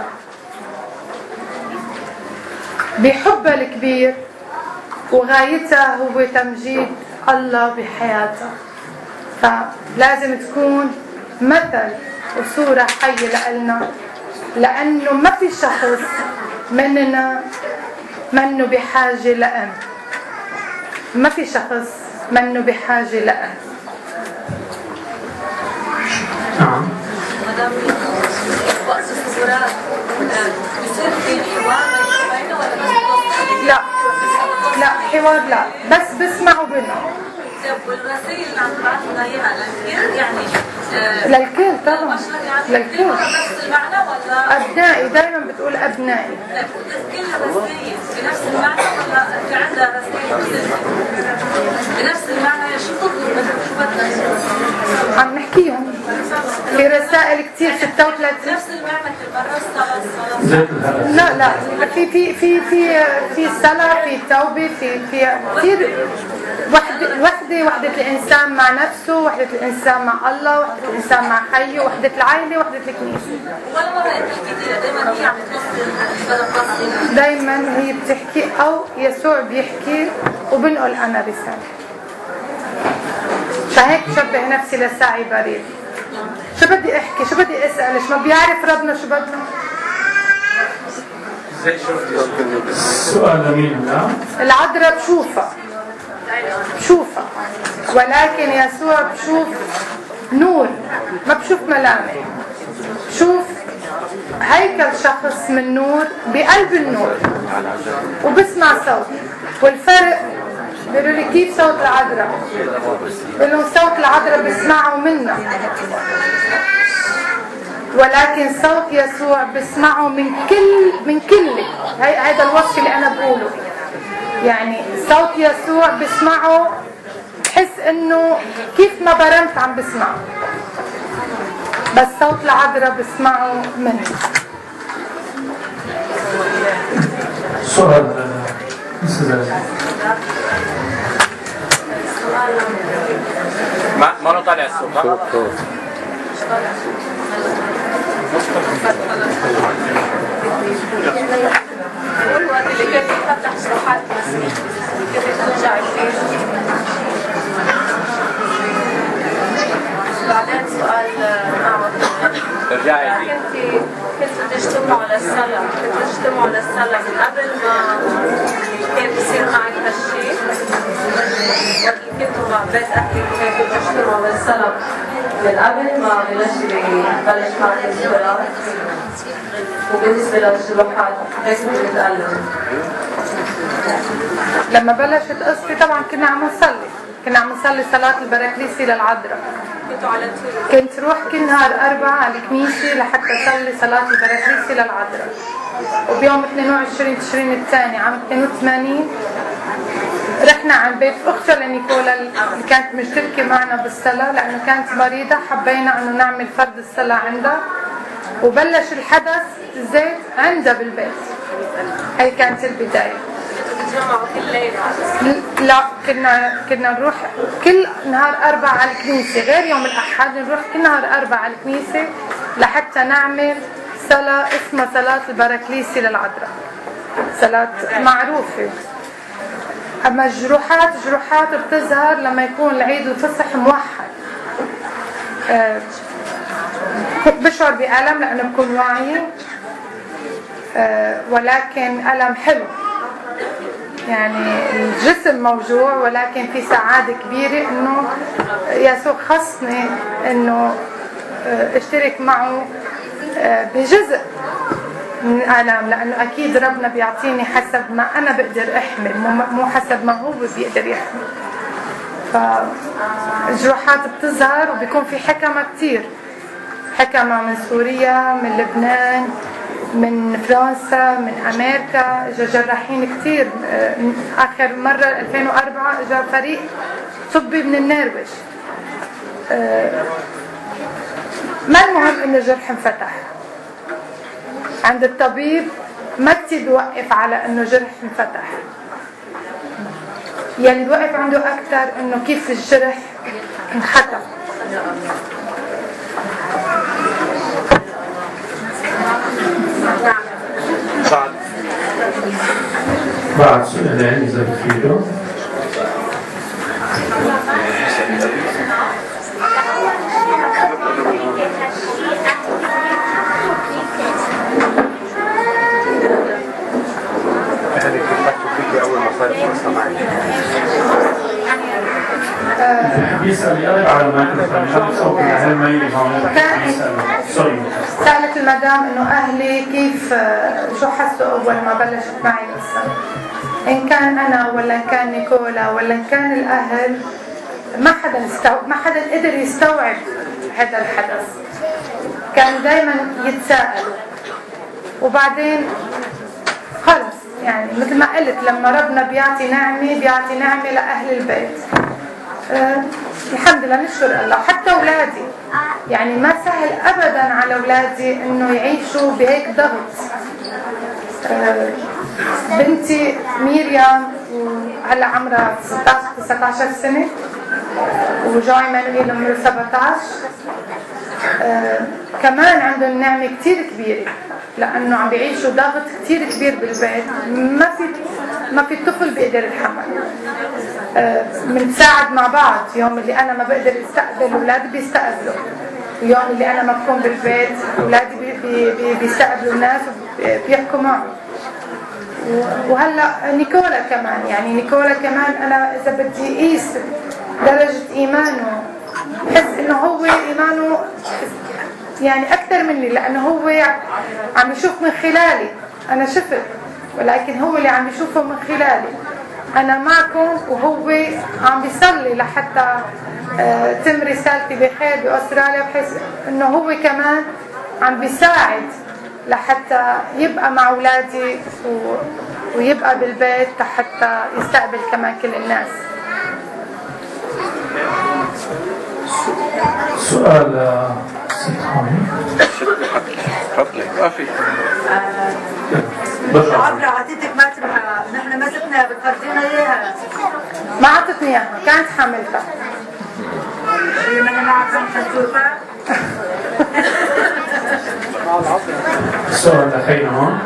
بحبها الكبير، وغايتها هو تمجيد الله بحياتها. فلازم تكون مثل وصورة حية لنا، لأنه ما في شخص مننا منه بحاجة لأم. ما في شخص منه بحاجة لأم. نعم. مدام وقت الصورات بصير في حوار بينه ولا بس؟ لا لا حوار لا، بس بسمعوا بينهم. والرسائل اللي عم تبعثنا اياها للكل يعني آه للكل طبعا للكل. نفس المعنى ولا أبنائي؟ دائما بتقول أبنائي. لا كل الرسائل بنفس المعنى ولا في عندها رسائل بنفس المعنى؟ شو تطلب شو بدك؟ عم نحكيهم في رسائل كتير ستة وثلاثين نفس المعنى كل مرة الصلاة الصلاة لا لا في في في في في الصلاة، في التوبة، في في كثير. وحدة وحدة وحدة الإنسان مع نفسه، وحدة الإنسان مع الله، وحدة الإنسان مع حيه، وحدة العائلة، وحدة الكنيسة. ولا مرة أنت حكيتي دائما هي عم توصل؟ دائما هي بتحكي أو يسوع بيحكي وبنقول أنا رسالة. فهيك بشبه نفسي لساعي بريد. شو بدي أحكي؟ شو بدي أسأل؟ ما بيعرف ربنا شو بدنا؟ السؤال مين الآن؟ العذراء بشوفها بشوفها ولكن يسوع بشوف نور، ما بشوف ملامح، بشوف هيكل شخص من نور بقلب النور، وبسمع صوت. والفرق بيقولوا لي كيف صوت العذراء؟ بيقولوا صوت العذراء بسمعه منا، ولكن صوت يسوع بسمعه من كل من كل هذا الوصف اللي انا بقوله. يعني صوت يسوع بسمعه، بحس انه كيف ما برمت عم بسمعه، بس صوت العذراء بسمعه منه. سؤال استاذ ما ما له طالع الصوت. والوقت اللي كان يفتح شروحات المسيح كنت ترجعي فيه. بعدين سؤال معه ارجعي كنت كنتوا تجتمعوا للصلاة كنتوا تجتمعوا للصلاة من قبل ما كان بيصير معك هالشيء، وقت كنتوا مع بيت أهلك كنتوا تجتمعوا للصلاة من قبل ما بلش بلش معك الزبرات؟ وبالنسبة للشروحات كيف بتتألم؟ لما بلشت قصتي طبعا كنا عم نصلي، كنا عم نصلي صلاة البراكليسي للعذراء. كنتوا على التلفزيون؟ كنت روح كل نهار أربعة على الكنيسة لحتى أصلي صلاة البراكليسي للعذراء. وبيوم اثنين وعشرين تشرين الثاني عام اثنين وثمانين رحنا عند بيت أختها لنيكولا اللي كانت مشتركة معنا بالصلاة، لأنه كانت مريضة، حبينا أنه نعمل فرض الصلاة عندها، وبلش الحدث زيت عندها بالبيت. هي كانت البداية. تتجمعوا كل ليلة؟ لا، كنا كنا نروح كل نهار أربعة على الكنيسة، غير يوم الأحد نروح كل نهار أربعة على الكنيسة لحتى نعمل صلاة اسمها صلاة البراكليسي للعذراء، صلاة معروفة. أما الجروحات جروحات بتظهر لما يكون العيد الفصح موحد. أه بشعر بألم لأنه بكون واعية، أه ولكن ألم حلو، يعني الجسم موجوع ولكن في سعادة كبيرة انه يسوع خصني انه اشترك معه بجزء من الآلام، لانه اكيد ربنا بيعطيني حسب ما انا بقدر احمل، مو حسب ما هو بيقدر يحمل. فالجروحات بتظهر وبيكون في حكمة كتير، حكمة من سوريا، من لبنان، من فرنسا، من امريكا، اجى جراحين كثير. اخر مره ألفين وأربعة اجى فريق طبي من النرويج. ما المهم انه الجرح انفتح عند الطبيب، ما كتير بوقف على انه جرح انفتح، يعني بوقف عنده اكثر انه كيف الجرح انختم. بعد بعد سؤالين إذا بتفيدوا. أهلك بيفكروا فيكي أول ما صارت فرصة معي. بيسأل يقرب على الميكروفون يخلي صوت الأهل ما يجي هون. سوري. سألت المدام إنه أهلي كيف شو حسوا أول ما بلشت معي القصة، إن كان أنا ولا إن كان نيكولا ولا إن كان الأهل، ما حدا استوعب، ما حدا قدر يستوعب هذا الحدث. كانوا دايما يتساءلوا، وبعدين خلص يعني مثل ما قلت لما ربنا بيعطي نعمة بيعطي نعمة لأهل البيت. أه الحمد لله نشكر الله. حتى أولادي يعني ما سهل أبدا على أولادي إنه يعيشوا بهيك ضغط. أه بنتي ميريام هلا عمرها تسعة عشر سنة، وجاي مانويل عمره سبعة عشر. أه كمان عندهم نعمة كتير كبيرة لأنه عم بيعيشوا ضغط كتير كبير بالبيت، ما في ما في طفل بيقدر يتحمل. بنساعد مع بعض، يوم اللي أنا ما بقدر استقبل أولادي بيستقبلوا، اليوم اللي أنا ما بكون بالبيت أولادي بي بي بيستقبلوا الناس وبيحكوا معهم. وهلا نيكولا كمان، يعني نيكولا كمان أنا إذا بدي قيس درجة إيمانه بحس انه هو ايمانه يعني اكثر مني، لانه هو عم يشوف من خلالي. انا شفت، ولكن هو اللي عم يشوفه من خلالي. انا معكم وهو عم بيصلي لحتى آه تم رسالتي بخير باستراليا، بحيث انه هو كمان عم بيساعد لحتى يبقى مع اولادي و... ويبقى بالبيت حتى يستقبل كمان كل الناس. سؤال ست حامي. تفضلي. ما في. عبرة عطيتك مترحة، نحن ما زتنا بتفرجينا اياها. ما عطتني اياها، كانت حاملتها. ما انا معك حنشوفها. السؤال الأخير هون.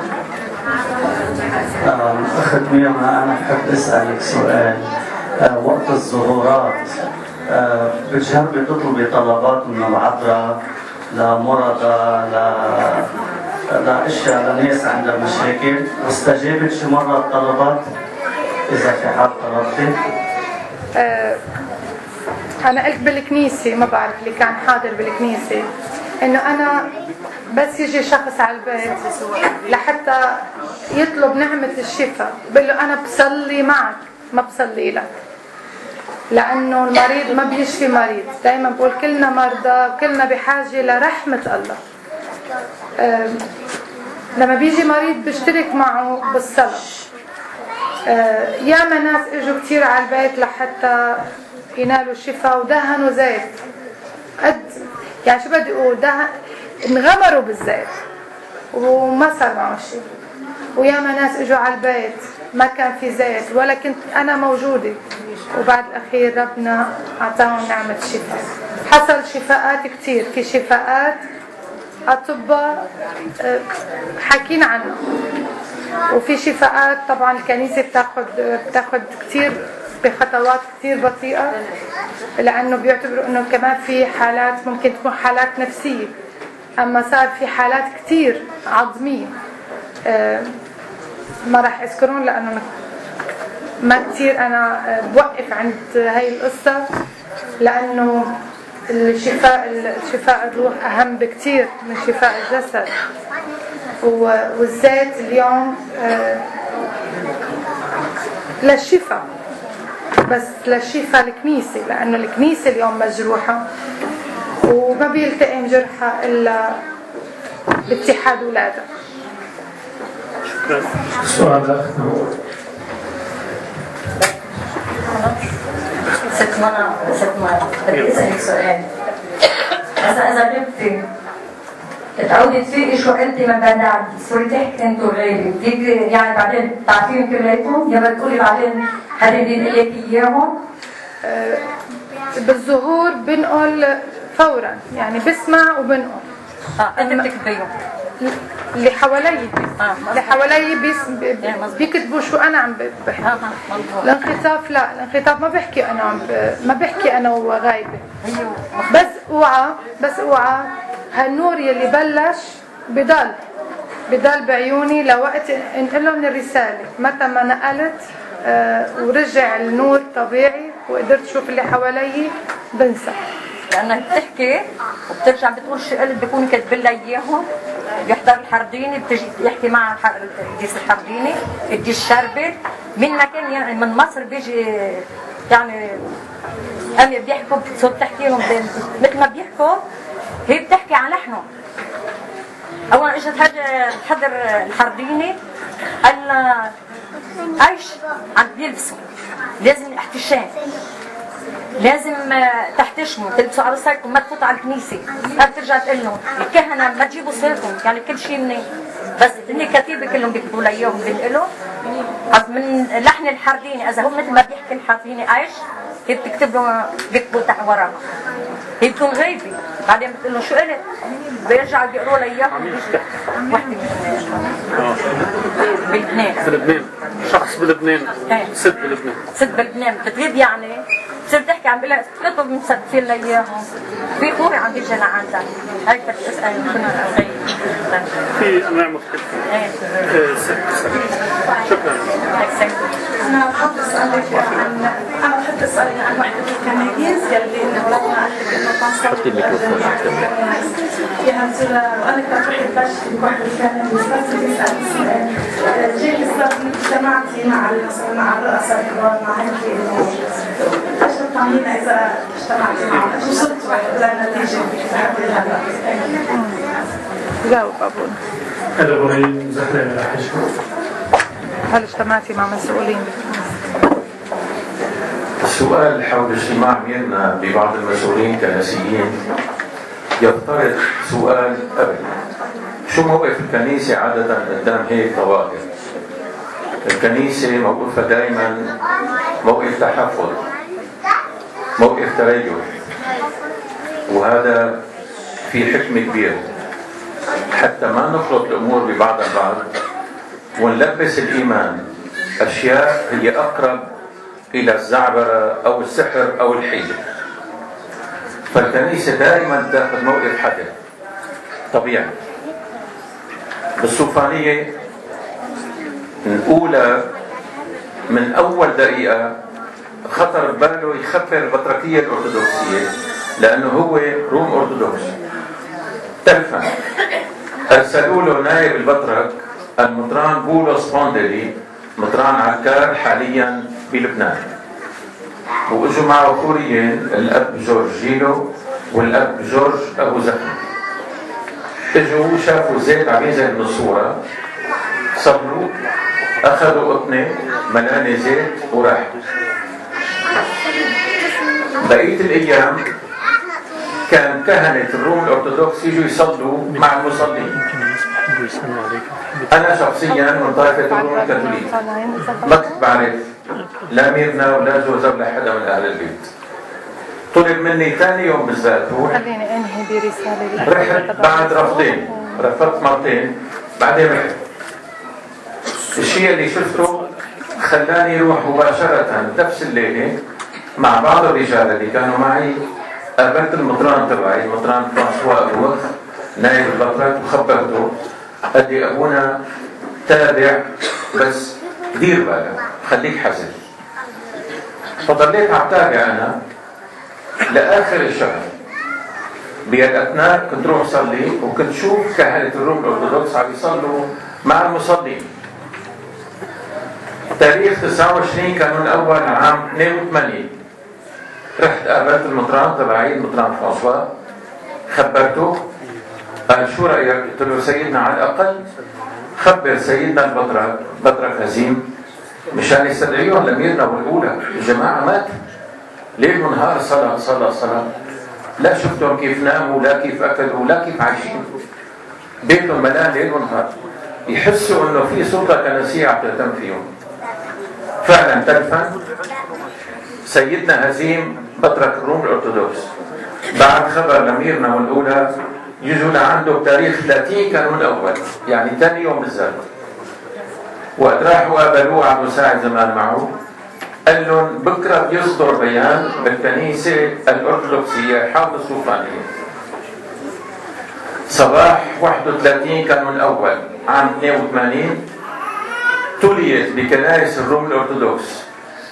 أخت ميرنا، أنا بحب أسألك سؤال. أه وقت الظهورات أه بتجربي تطلبي طلبات من العذراء لمرضى ل لأشياء لناس عندها مشاكل، واستجابت شي مرة الطلبات إذا في حال طلبتي؟ أه أنا قلت بالكنيسة، ما بعرف اللي كان حاضر بالكنيسة، إنه أنا بس يجي شخص على البيت لحتى يطلب نعمة الشفاء بقول له أنا بصلي معك ما بصلي لك، لأنه المريض ما بيشفي مريض. دايما بقول كلنا مرضى، كلنا بحاجة لرحمة الله. أه لما بيجي مريض بشترك معه بالصلاة. أه ياما ناس اجوا كتير على البيت لحتى ينالوا الشفاء ودهنوا زيت قد يعني شو بدي اقول دهن انغمروا بالزيت وما صار معهم شيء. وياما ناس اجوا على البيت ما كان في زيت ولا كنت انا موجوده، وبعد الاخير ربنا اعطاهم نعمه الشفاء. حصل شفاءات كتير، في شفاءات اطباء حاكين عنه، وفي شفاءات طبعا الكنيسه بتاخذ بتاخذ كتير بخطوات كتير بطيئة، لأنه بيعتبروا أنه كمان في حالات ممكن تكون حالات نفسية. أما صار في حالات كتير عظمية أه ما راح أذكرون لأنه ما كتير أنا بوقف عند هاي القصة، لأنه الشفاء الشفاء الروح أهم بكتير من شفاء الجسد. والزيت اليوم أه للشفاء، بس للشفاء الكنيسة، لأنه الكنيسة اليوم مجروحة وما بيلتئم جرحها إلا باتحاد أولادها. شكرا. سؤال أخذ ست منى ست منى بدي أسألك سؤال. إذا إذا غبتي تعودي تفيقي شو قلتي من بعد صرتي تحكي انت وغيري، بتيجي يعني بعدين بتعطيهم كلياتهم يا بتقولي بعدين حدا بينقل لك اياهم؟ أه بالظهور بنقل فورا، يعني بسمع وبنقل. اه انت بتكتبيهم؟ اللي حوالي اه اللي حوالي بيس بيكتبوا شو انا عم بحكي. اه الانخطاف لا، الانخطاف ما بحكي انا عم ما بحكي انا وغايبه. بس اوعى بس اوعى هالنور يلي بلش بضل بضل بعيوني لوقت انقل لهم الرساله. متى ما نقلت آه ورجع النور طبيعي وقدرت اشوف اللي حوالي بنسى، لانك بتحكي وبترجع بتقول شو قلت بيكون كاتب لها اياهم. بيحضر الحرديني بتجي يحكي مع القديس الحرديني ادي الشربت من مكان يعني من مصر بيجي يعني هم بيحكوا بتصير تحكي لهم مثل ما بيحكوا هي بتحكي عن لحنه. اول اجت حضر الحرديني قال لها ايش عم بيلبسوا لازم احتشام، لازم تحتشموا تلبسوا عروساتكم ما تفوتوا على الكنيسه. بترجع تقول لهم الكهنه ما تجيبوا صورتهم يعني كل شيء مني، بس هني كتيبه كلهم بيكتبوا لي اياهم بنقلوا من لحن الحرديني. اذا هو مثل ما بيحكي الحرديني ايش هي بتكتب له بيكتبوا تحت وراها، هي بتكون غايبه بعدين بتقول له شو قلت بيرجعوا بيقروا لي اياهم. وحده بلبنان بلبنان شخص بلبنان ست بلبنان ست بلبنان بتغيب يعني بتصير تحكي عم بقول لها اكتب مسكتين لي اياهم. في خوري عم بيجي لعندها هيك بدي اسال شنو اخي في انواع مختلفه. ايه شكرا. انا بحب اسالك عن انا بحب بحب اسالك عن وحده الكنايس يلي نولدنا قلت انه تنصب حطي الميكروفون فيها صوره وانا كنت بحب بلش بوحده الكنايس بس بدي اسالك سؤال جيت صار اجتمعتي مع مثلا مع الرؤساء الكبار مع هيك انه ايش بتطمنينا اذا اجتمعتي معهم ايش وصلتوا للنتيجه بهذه هلا؟ جاوب ابونا. هلا ابراهيم زهران الحجة. هل اجتمعتي مع مسؤولين؟ السؤال حول اجتماع ميرنا ببعض المسؤولين الكنسيين يفترض سؤال قبل شو موقف الكنيسة عادة قدام هيك ظواهر؟ الكنيسة موقفها دائما موقف تحفظ، موقف تريث، وهذا في حكمة كبيرة حتى ما نخلط الأمور ببعض البعض ونلبس الإيمان أشياء هي أقرب إلى الزعبرة أو السحر أو الحيلة. فالكنيسة دائما تأخذ موقف حذر طبيعي. بالصوفانية الأولى من أول دقيقة خطر بباله يخبر البطركية الأرثوذكسية لأنه هو روم أرثوذكس. تلفن أرسلوا له نائب البطرك المطران بولس بوندلي، مطران عكار حاليا بلبنان، واجوا معه كوريين الاب جورج جيلو والاب جورج ابو زخم. اجوا شافوا زيت عم ينزل من الصوره، صبروا اخذوا قطنه ملانه زيت وراحوا. بقيه الايام كان كهنه الروم الارثوذكس يجوا يصلوا مع المصلين. انا شخصيا من طائفه الروم الكاثوليك ما كنت بعرف لا ميرنا ولا جوزها ولا حدا من اهل البيت. طلب مني ثاني يوم بالذات روح، خليني انهي برساله. رحت بعد رفضين، رفضت مرتين بعدين رحت. الشيء اللي شفته خلاني روح مباشره نفس الليله مع بعض الرجال اللي كانوا معي. قابلت المطران تبعي المطران فرانسوا ابو وخ نائب البطرك وخبرته قد ابونا تابع بس دير بالك خليك حذر. فضليت عم تابع انا لاخر الشهر. بالاثناء كنت روح صلي وكنت شوف كهنه الروم الارثوذكس عم يصلوا مع المصلين. تاريخ تسعة وعشرين كانون الاول عام اثنين وثمانين رحت قابلت المطران تبعي المطران فرانسوا، خبرته قال شو رايك؟ قلت له سيدنا على الاقل خبر سيدنا البطرك بطرك هزيم مشان يستدعيهم لميرنا والاولى. الجماعه ماتوا ليل ونهار صلاه صلاه صلاه، لا شفتهم كيف ناموا لا كيف اكلوا لا كيف عايشين، بيتهم ملان ليل ونهار، يحسوا انه في سلطه كنسيه عم تهتم فيهم. فعلا تلفن سيدنا هزيم بطرك الروم الارثوذكس بعد خبر لميرنا والاولى يجوا لعنده بتاريخ ثلاثين كانون اول، يعني ثاني يوم بالذات. وقت راحوا قابلوه على مساعد زمان معه قال لهم بكره بيصدر بيان بالكنيسه الارثوذكسيه حول الصوفانيه. صباح واحد وثلاثين كانون الاول عام اثنين وثمانين تليت بكنائس الروم الارثوذكس،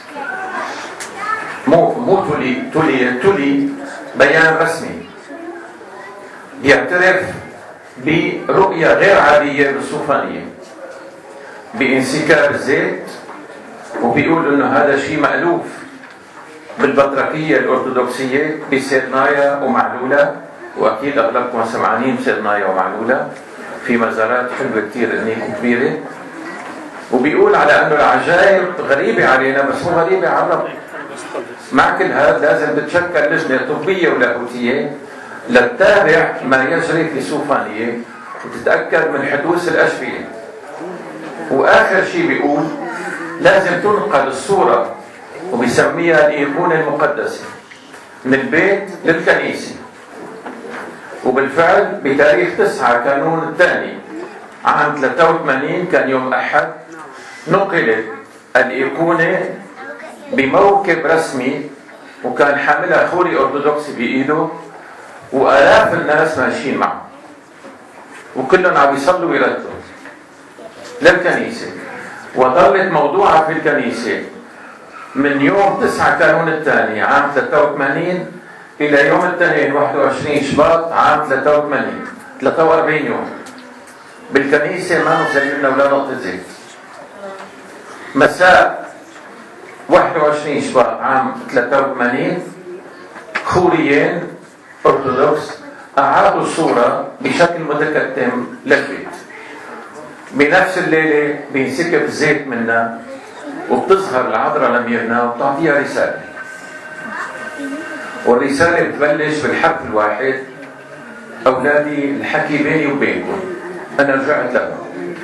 مو مو تلي تلي تلي بيان رسمي بيعترف برؤية غير عادية بالصوفانية بانسكاب الزيت، وبيقول انه هذا شيء مألوف بالبطركية الارثوذكسية بسيرنايا ومعلولة، واكيد اغلبكم سمعانين بسيرنايا ومعلولة في مزارات حلوة كثير هنيك كبيرة. وبيقول على انه العجائب غريبة علينا بس مو غريبة على الرب. مع كل هذا لازم تتشكل لجنة طبية ولاهوتية لتتابع ما يجري في صوفانية وتتأكد من حدوث الأشبية. وآخر شيء بيقول لازم تنقل الصورة وبيسميها الأيقونة المقدسة من البيت للكنيسة. وبالفعل بتاريخ تسعة كانون الثاني عام ثلاثة وثمانين كان يوم أحد نقلت الأيقونة بموكب رسمي وكان حاملها خوري أرثوذكسي بإيده وآلاف الناس ماشيين معه وكلهم عم يصلوا ويردوا للكنيسة. وظلت موضوعة في الكنيسة من يوم تسعة كانون الثاني عام ثلاثة وثمانين إلى يوم الاثنين واحد وعشرين شباط عام ثلاثة وثمانين، ثلاثة وأربعين يوم بالكنيسة ما نزلنا ولا نقطة زيت. مساء واحد وعشرين شباط عام ثلاثة وثمانين خوريين أرثوذكس أعادوا الصورة بشكل متكتم للبيت. بنفس الليلة بينسكب الزيت منا وبتظهر العذراء لميرنا وبتعطيها رسالة، والرسالة بتبلش بالحرف الواحد: أولادي الحكي بيني وبينكم، أنا رجعت لكم،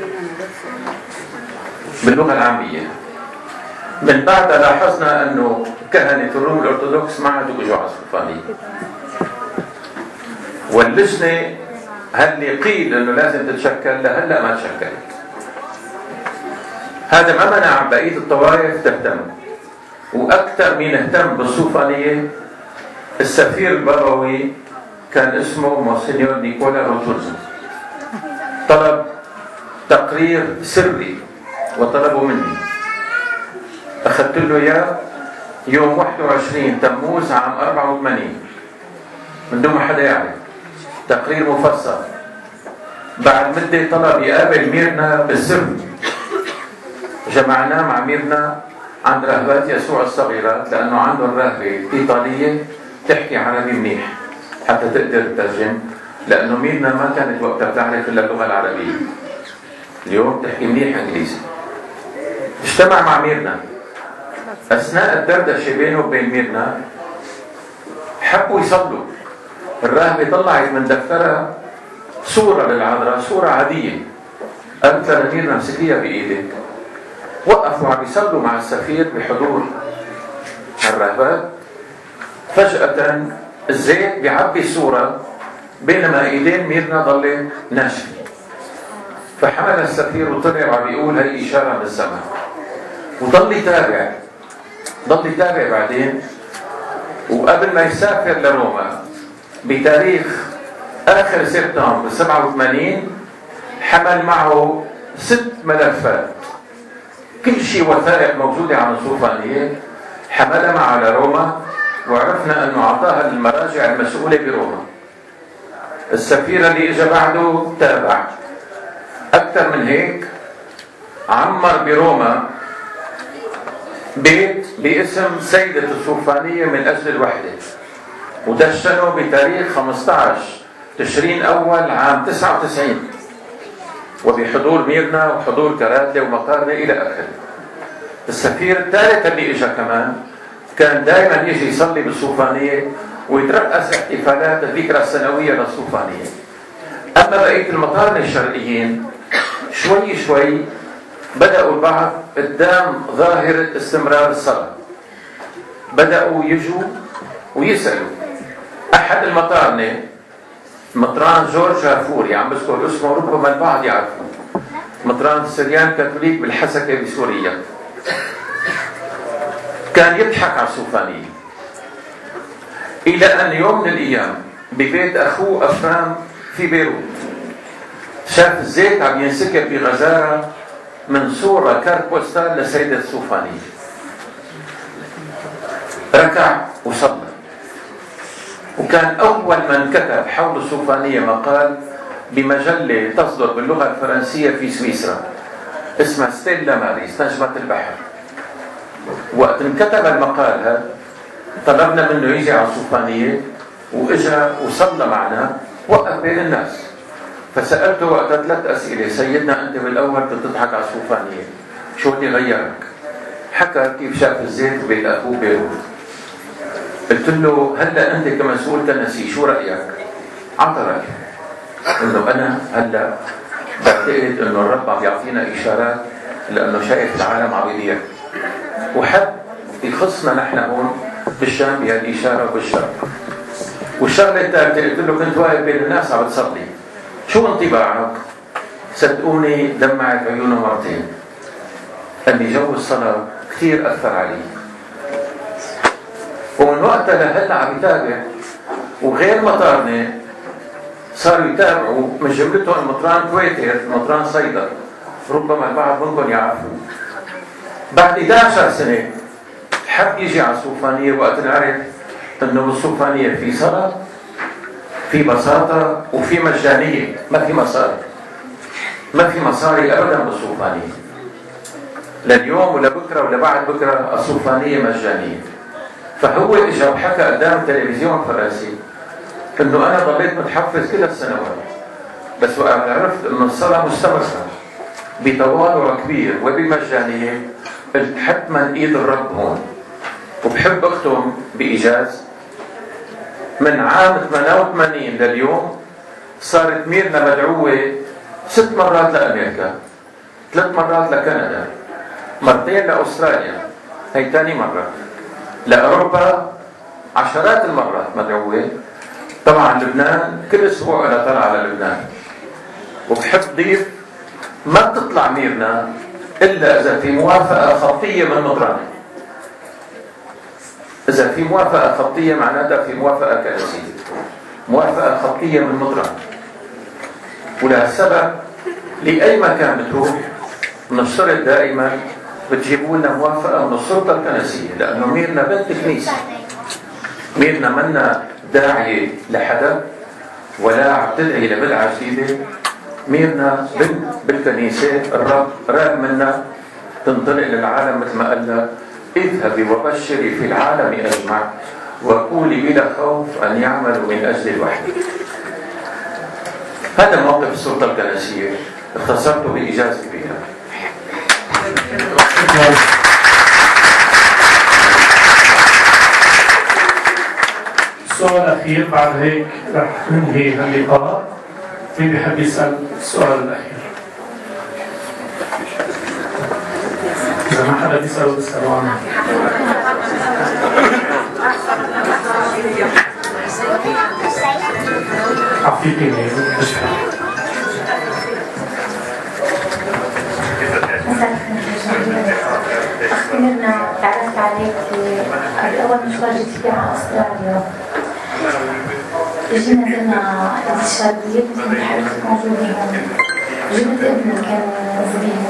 باللغة العامية. من بعدها لاحظنا أنه كهنة الروم الأرثوذكس ما عادوا بيجوا على السلطانية، واللجنة هل قيل أنه لازم تتشكل لهلا ما تشكلت. هذا ما منع بقية الطوائف تهتم، وأكثر مين اهتم بالصوفانية السفير البابوي كان اسمه مونسينيور نيكولا روتوزو. طلب تقرير سري وطلبه مني، أخذت له إياه يوم واحد وعشرين تموز عام أربعة وثمانين من دون ما حدا يعرف، تقرير مفصل. بعد مدة طلب يقابل ميرنا بالسر، جمعناه مع ميرنا عند راهبات يسوع الصغيرات، لأنه عندهم راهبة إيطالية تحكي عربي منيح حتى تقدر تترجم، لأنه ميرنا ما كانت وقتها بتعرف إلا اللغة العربية، اليوم تحكي منيح إنجليزي. اجتمع مع ميرنا، أثناء الدردشة بينه وبين ميرنا حبوا يصلوا. الراهبة طلعت من دفترها صورة للعذراء، صورة عادية، قالت لها ميرنا امسكيها بإيدك. وقفوا عم يصلوا مع السفير بحضور الراهبات، فجأة الزيت بيعبي الصورة بينما ايدين ميرنا ضلت ناشفة. فحمل السفير وطلع وعم بيقول هي إشارة من السماء، وضل يتابع ضل يتابع بعدين. وقبل ما يسافر لروما بتاريخ آخر سبتمبر سبعة وثمانين حمل معه ست ملفات، كل شيء وثائق موجودة عن الصوفانية، حملها معه لروما، وعرفنا أنه أعطاها للمراجع المسؤولة بروما. السفير اللي إجا بعده تابع. أكثر من هيك، عمر بروما بيت باسم سيدة الصوفانية من أجل الوحدة، ودشنه بتاريخ خمسة عشر تشرين أول عام تسعة وتسعين، وبحضور ميرنا وحضور كراتلة ومقارنة إلى آخره. السفير الثالث اللي إجا كمان كان دائما يجي يصلي بالصوفانية ويترأس احتفالات الذكرى السنوية للصوفانية. أما بقية المقارنة الشرقيين شوي شوي بدأوا البعض قدام ظاهرة استمرار الصلاة، بدأوا يجوا ويسألوا. أحد المقارنة مطران جورج هافوري، عم بذكر اسمه ربما البعض يعرفه، مطران سريان كاثوليك بالحسكة بسوريا، كان يضحك على الصوفانية، إلى أن يوم من الأيام ببيت أخوه أفرام في بيروت شاف الزيت عم ينسكب بغزارة من صورة كارت بوستال لسيدة الصوفانية. ركع وصلى، وكان أول من كتب حول الصوفانية مقال بمجلة تصدر باللغة الفرنسية في سويسرا اسمها ستيلا ماريس، نجمة البحر. وقت انكتب المقال هذا طلبنا منه يجي على الصوفانية، وإجا وصلى معنا، وقف بين الناس. فسألته وقتها ثلاث أسئلة: سيدنا أنت بالأول كنت تضحك على الصوفانية، شو اللي غيرك؟ حكى كيف شاف الزيت بين أخوه بيروت. قلت له هلا أنت كمسؤول كنسي شو رأيك؟ عطى رأيه إنه أنا هلا بعتقد إنه الرب عم يعطينا إشارات لأنه شايف العالم عم يضيع، وحب يخصنا نحن هون بالشام بهالإشارة وبالشرق. والشغلة الثالثة قلت له كنت واقف بين الناس عم بتصلي، شو انطباعك؟ صدقوني دمعت عيونه مرتين، قال لي جو الصلاة كثير أثر علي. ومن وقتها لهلا عم يتابع، وغير مطارنة صاروا يتابعوا من جملتهم المطران كويتر، المطران صيدر، ربما البعض منكم يعرفوا. بعد إحدى عشرة سنة حب يجي على الصوفانية وقت نعرف انه بالصوفانية في صلاة، في بساطة، وفي مجانية، ما في مصاري. ما في مصاري ابدا بالصوفانية. لليوم ولا بكره ولا بعد بكره الصوفانية مجانية. فهو اجى وحكى قدام التلفزيون فرنسي انه انا ضليت متحفز كل السنوات، بس وقت عرفت انه الصلاة مستمرة بتواضع كبير وبمجانية قلت حتما ايد الرب هون. وبحب اختم بايجاز. من عام ثمانية وثمانين لليوم صارت ميرنا مدعوة ست مرات لامريكا، ثلاث مرات لكندا، مرتين لاستراليا، هي ثاني مرة، لاوروبا عشرات المرات مدعوة. طبعا لبنان كل اسبوع انا طلع على لبنان. وبحب ضيف ما بتطلع ميرنا الا اذا في موافقة خطية من مطران. إذا في موافقة خطية معناتها في موافقة كنسية، موافقة خطية من مطران. ولهالسبب لأي مكان بتروح بنشترط دائما بتجيبوا لنا موافقة من السلطة الكنسية، لأنه ميرنا بنت كنيسة. ميرنا منا داعية لحدا ولا عم تدعي لبدعة جديدة. ميرنا بنت بالكنيسة، الرب راد منا تنطلق للعالم مثل ما قال لها اذهبي وبشري في العالم أجمع وقولي بلا خوف أن يعملوا من أجل الوحي. هذا موقف السلطة الكنسية اختصرته بإجازة كبيرة. السؤال الأخير بعد هيك رح ننهي هاللقاء. مين بيحب يسأل السؤال الأخير؟ إذا ما حدا بيسأله بيسأله عنه. عفيتيني بشكرا. أخيرنا تعرفت عليك بأول مشوار جيت فيه على أستراليا. جينا زرنا الشرقية كنت حضرتك موجودة هون. جبت ابني كان زميلي.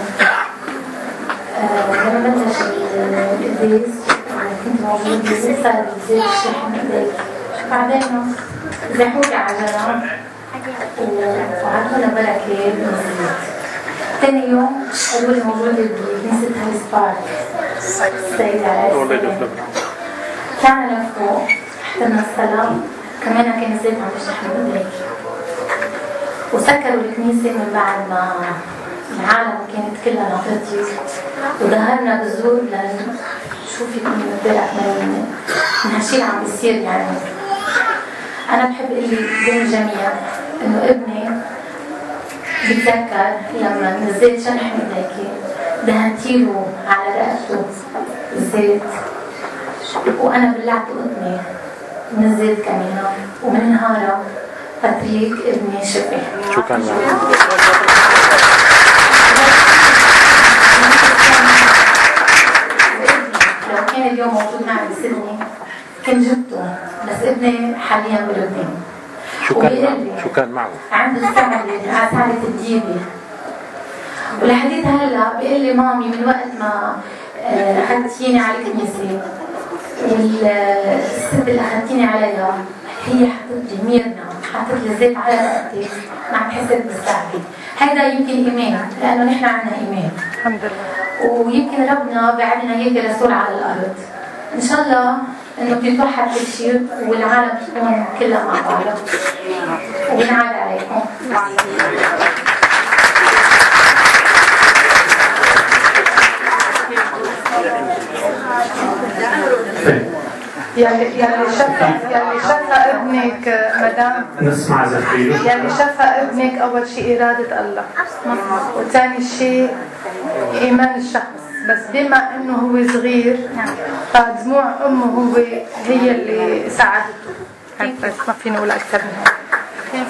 لما بلش القداس كنت موجودة صار زيت الشحن إيديك. بعدين زحولي عجلة وعطونا بركة بالزيت. ثاني يوم قالوا لي موجودة بكنيسة هاليس بارك السيدة عائشة. طلعنا لفوق حضرنا الصلاة، كمان كان الزيت عم يشحن إيديك. وسكروا الكنيسة من بعد ما العالم كانت كلها ناطرتي، وظهرنا بزور لنشوف يكون متضايق من من هالشي اللي عم بيصير. يعني أنا بحب أقول بين الجميع إنه ابني بتذكر لما نزلت شرح إيديكي دهنتيله على رقبته الزيت، وأنا بلعت قطني من الزيت كمان، ومن نهارها باتريك ابني شفي. شكرا لك. لو كان اليوم موجود معي بسدني كان جبته، بس ابني حاليا بلبنان. شو كان شو كان معه؟ عنده سعدة سعدة الديبي. ولحديت هلا بيقول لي مامي من وقت ما اخذتيني على الكنيسة والست اللي اخذتيني عليها هي حطت لي ميرنا، حطت لي زيت على رقبتي ما عم حسيت بالسعدة. هيدا يمكن ايمان، لانه نحن عندنا ايمان الحمد لله، ويمكن ربنا بعدنا هيك رسول على الارض. ان شاء الله انه بتتوحد كل شيء والعالم تكون كلها مع بعض. وبنعاد عليكم. يلي يلي شفى يلي شفى ابنك مدام نسمع زفير. يلي شفى ابنك اول شيء اراده الله، وثاني شيء ايمان الشخص. بس بما انه هو صغير فدموع امه هو هي اللي ساعدته. بس ما فينا نقول اكثر من هيك.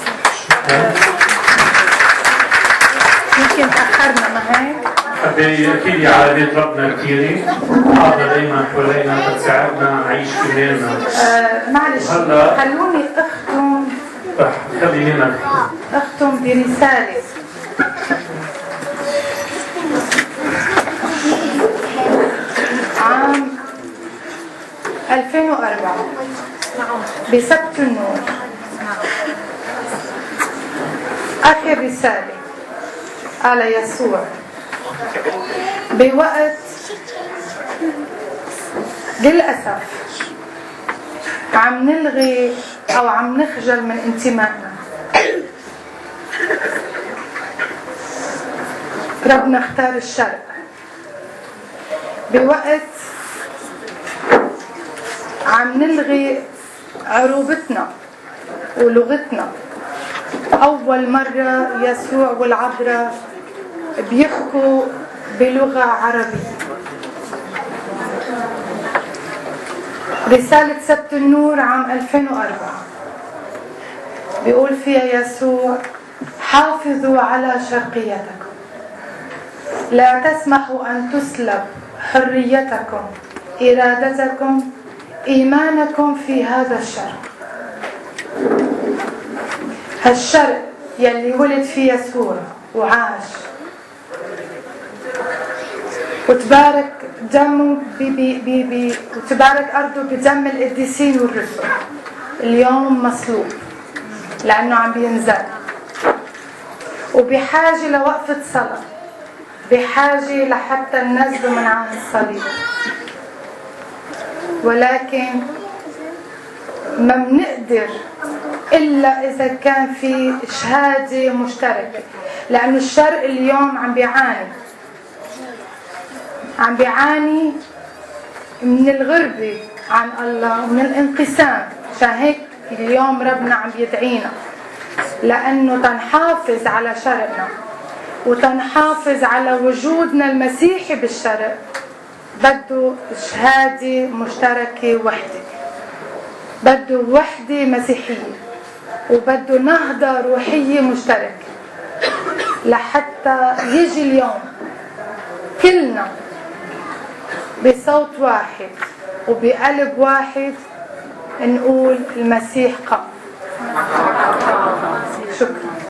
يمكن تاخرنا ما هيك. حبي اكيد يا على بيت ربنا كثير، هذا دائما حوالينا بتساعدنا نعيش ايماننا. آه معلش خلوني اختم رح خلينا اختم برساله. عام ألفين وأربعة بسبت النور آخر رسالة على يسوع بوقت للأسف عم نلغي أو عم نخجل من انتمائنا. ربنا اختار الشرق بوقت عم نلغي عروبتنا ولغتنا. أول مرة يسوع والعذراء بيحكوا بلغة عربية. رسالة سبت النور عام ألفين وأربعة بيقول فيها يسوع: حافظوا على شرقيتكم، لا تسمحوا أن تسلب حريتكم، إرادتكم، إيمانكم في هذا الشرق. هالشرق يلي ولد فيه يسوع وعاش وتبارك دمه بي بي بي بي وتبارك أرضه بدم القديسين والرسل، اليوم مصلوب لأنه عم بينزل وبحاجة لوقفة صلاة، بحاجة لحتى النزل من عن الصليب. ولكن ما بنقدر إلا إذا كان في شهادة مشتركة، لأن الشرق اليوم عم بيعاني عم بيعاني من الغربة عن الله ومن الانقسام. عشان هيك اليوم ربنا عم يدعينا لأنه تنحافظ على شرقنا وتنحافظ على وجودنا المسيحي بالشرق. بده شهادة مشتركة وحدة، بده وحدة مسيحية، وبده نهضة روحية مشتركة لحتى يجي اليوم كلنا بصوت واحد وبقلب واحد نقول المسيح قام. شكرا.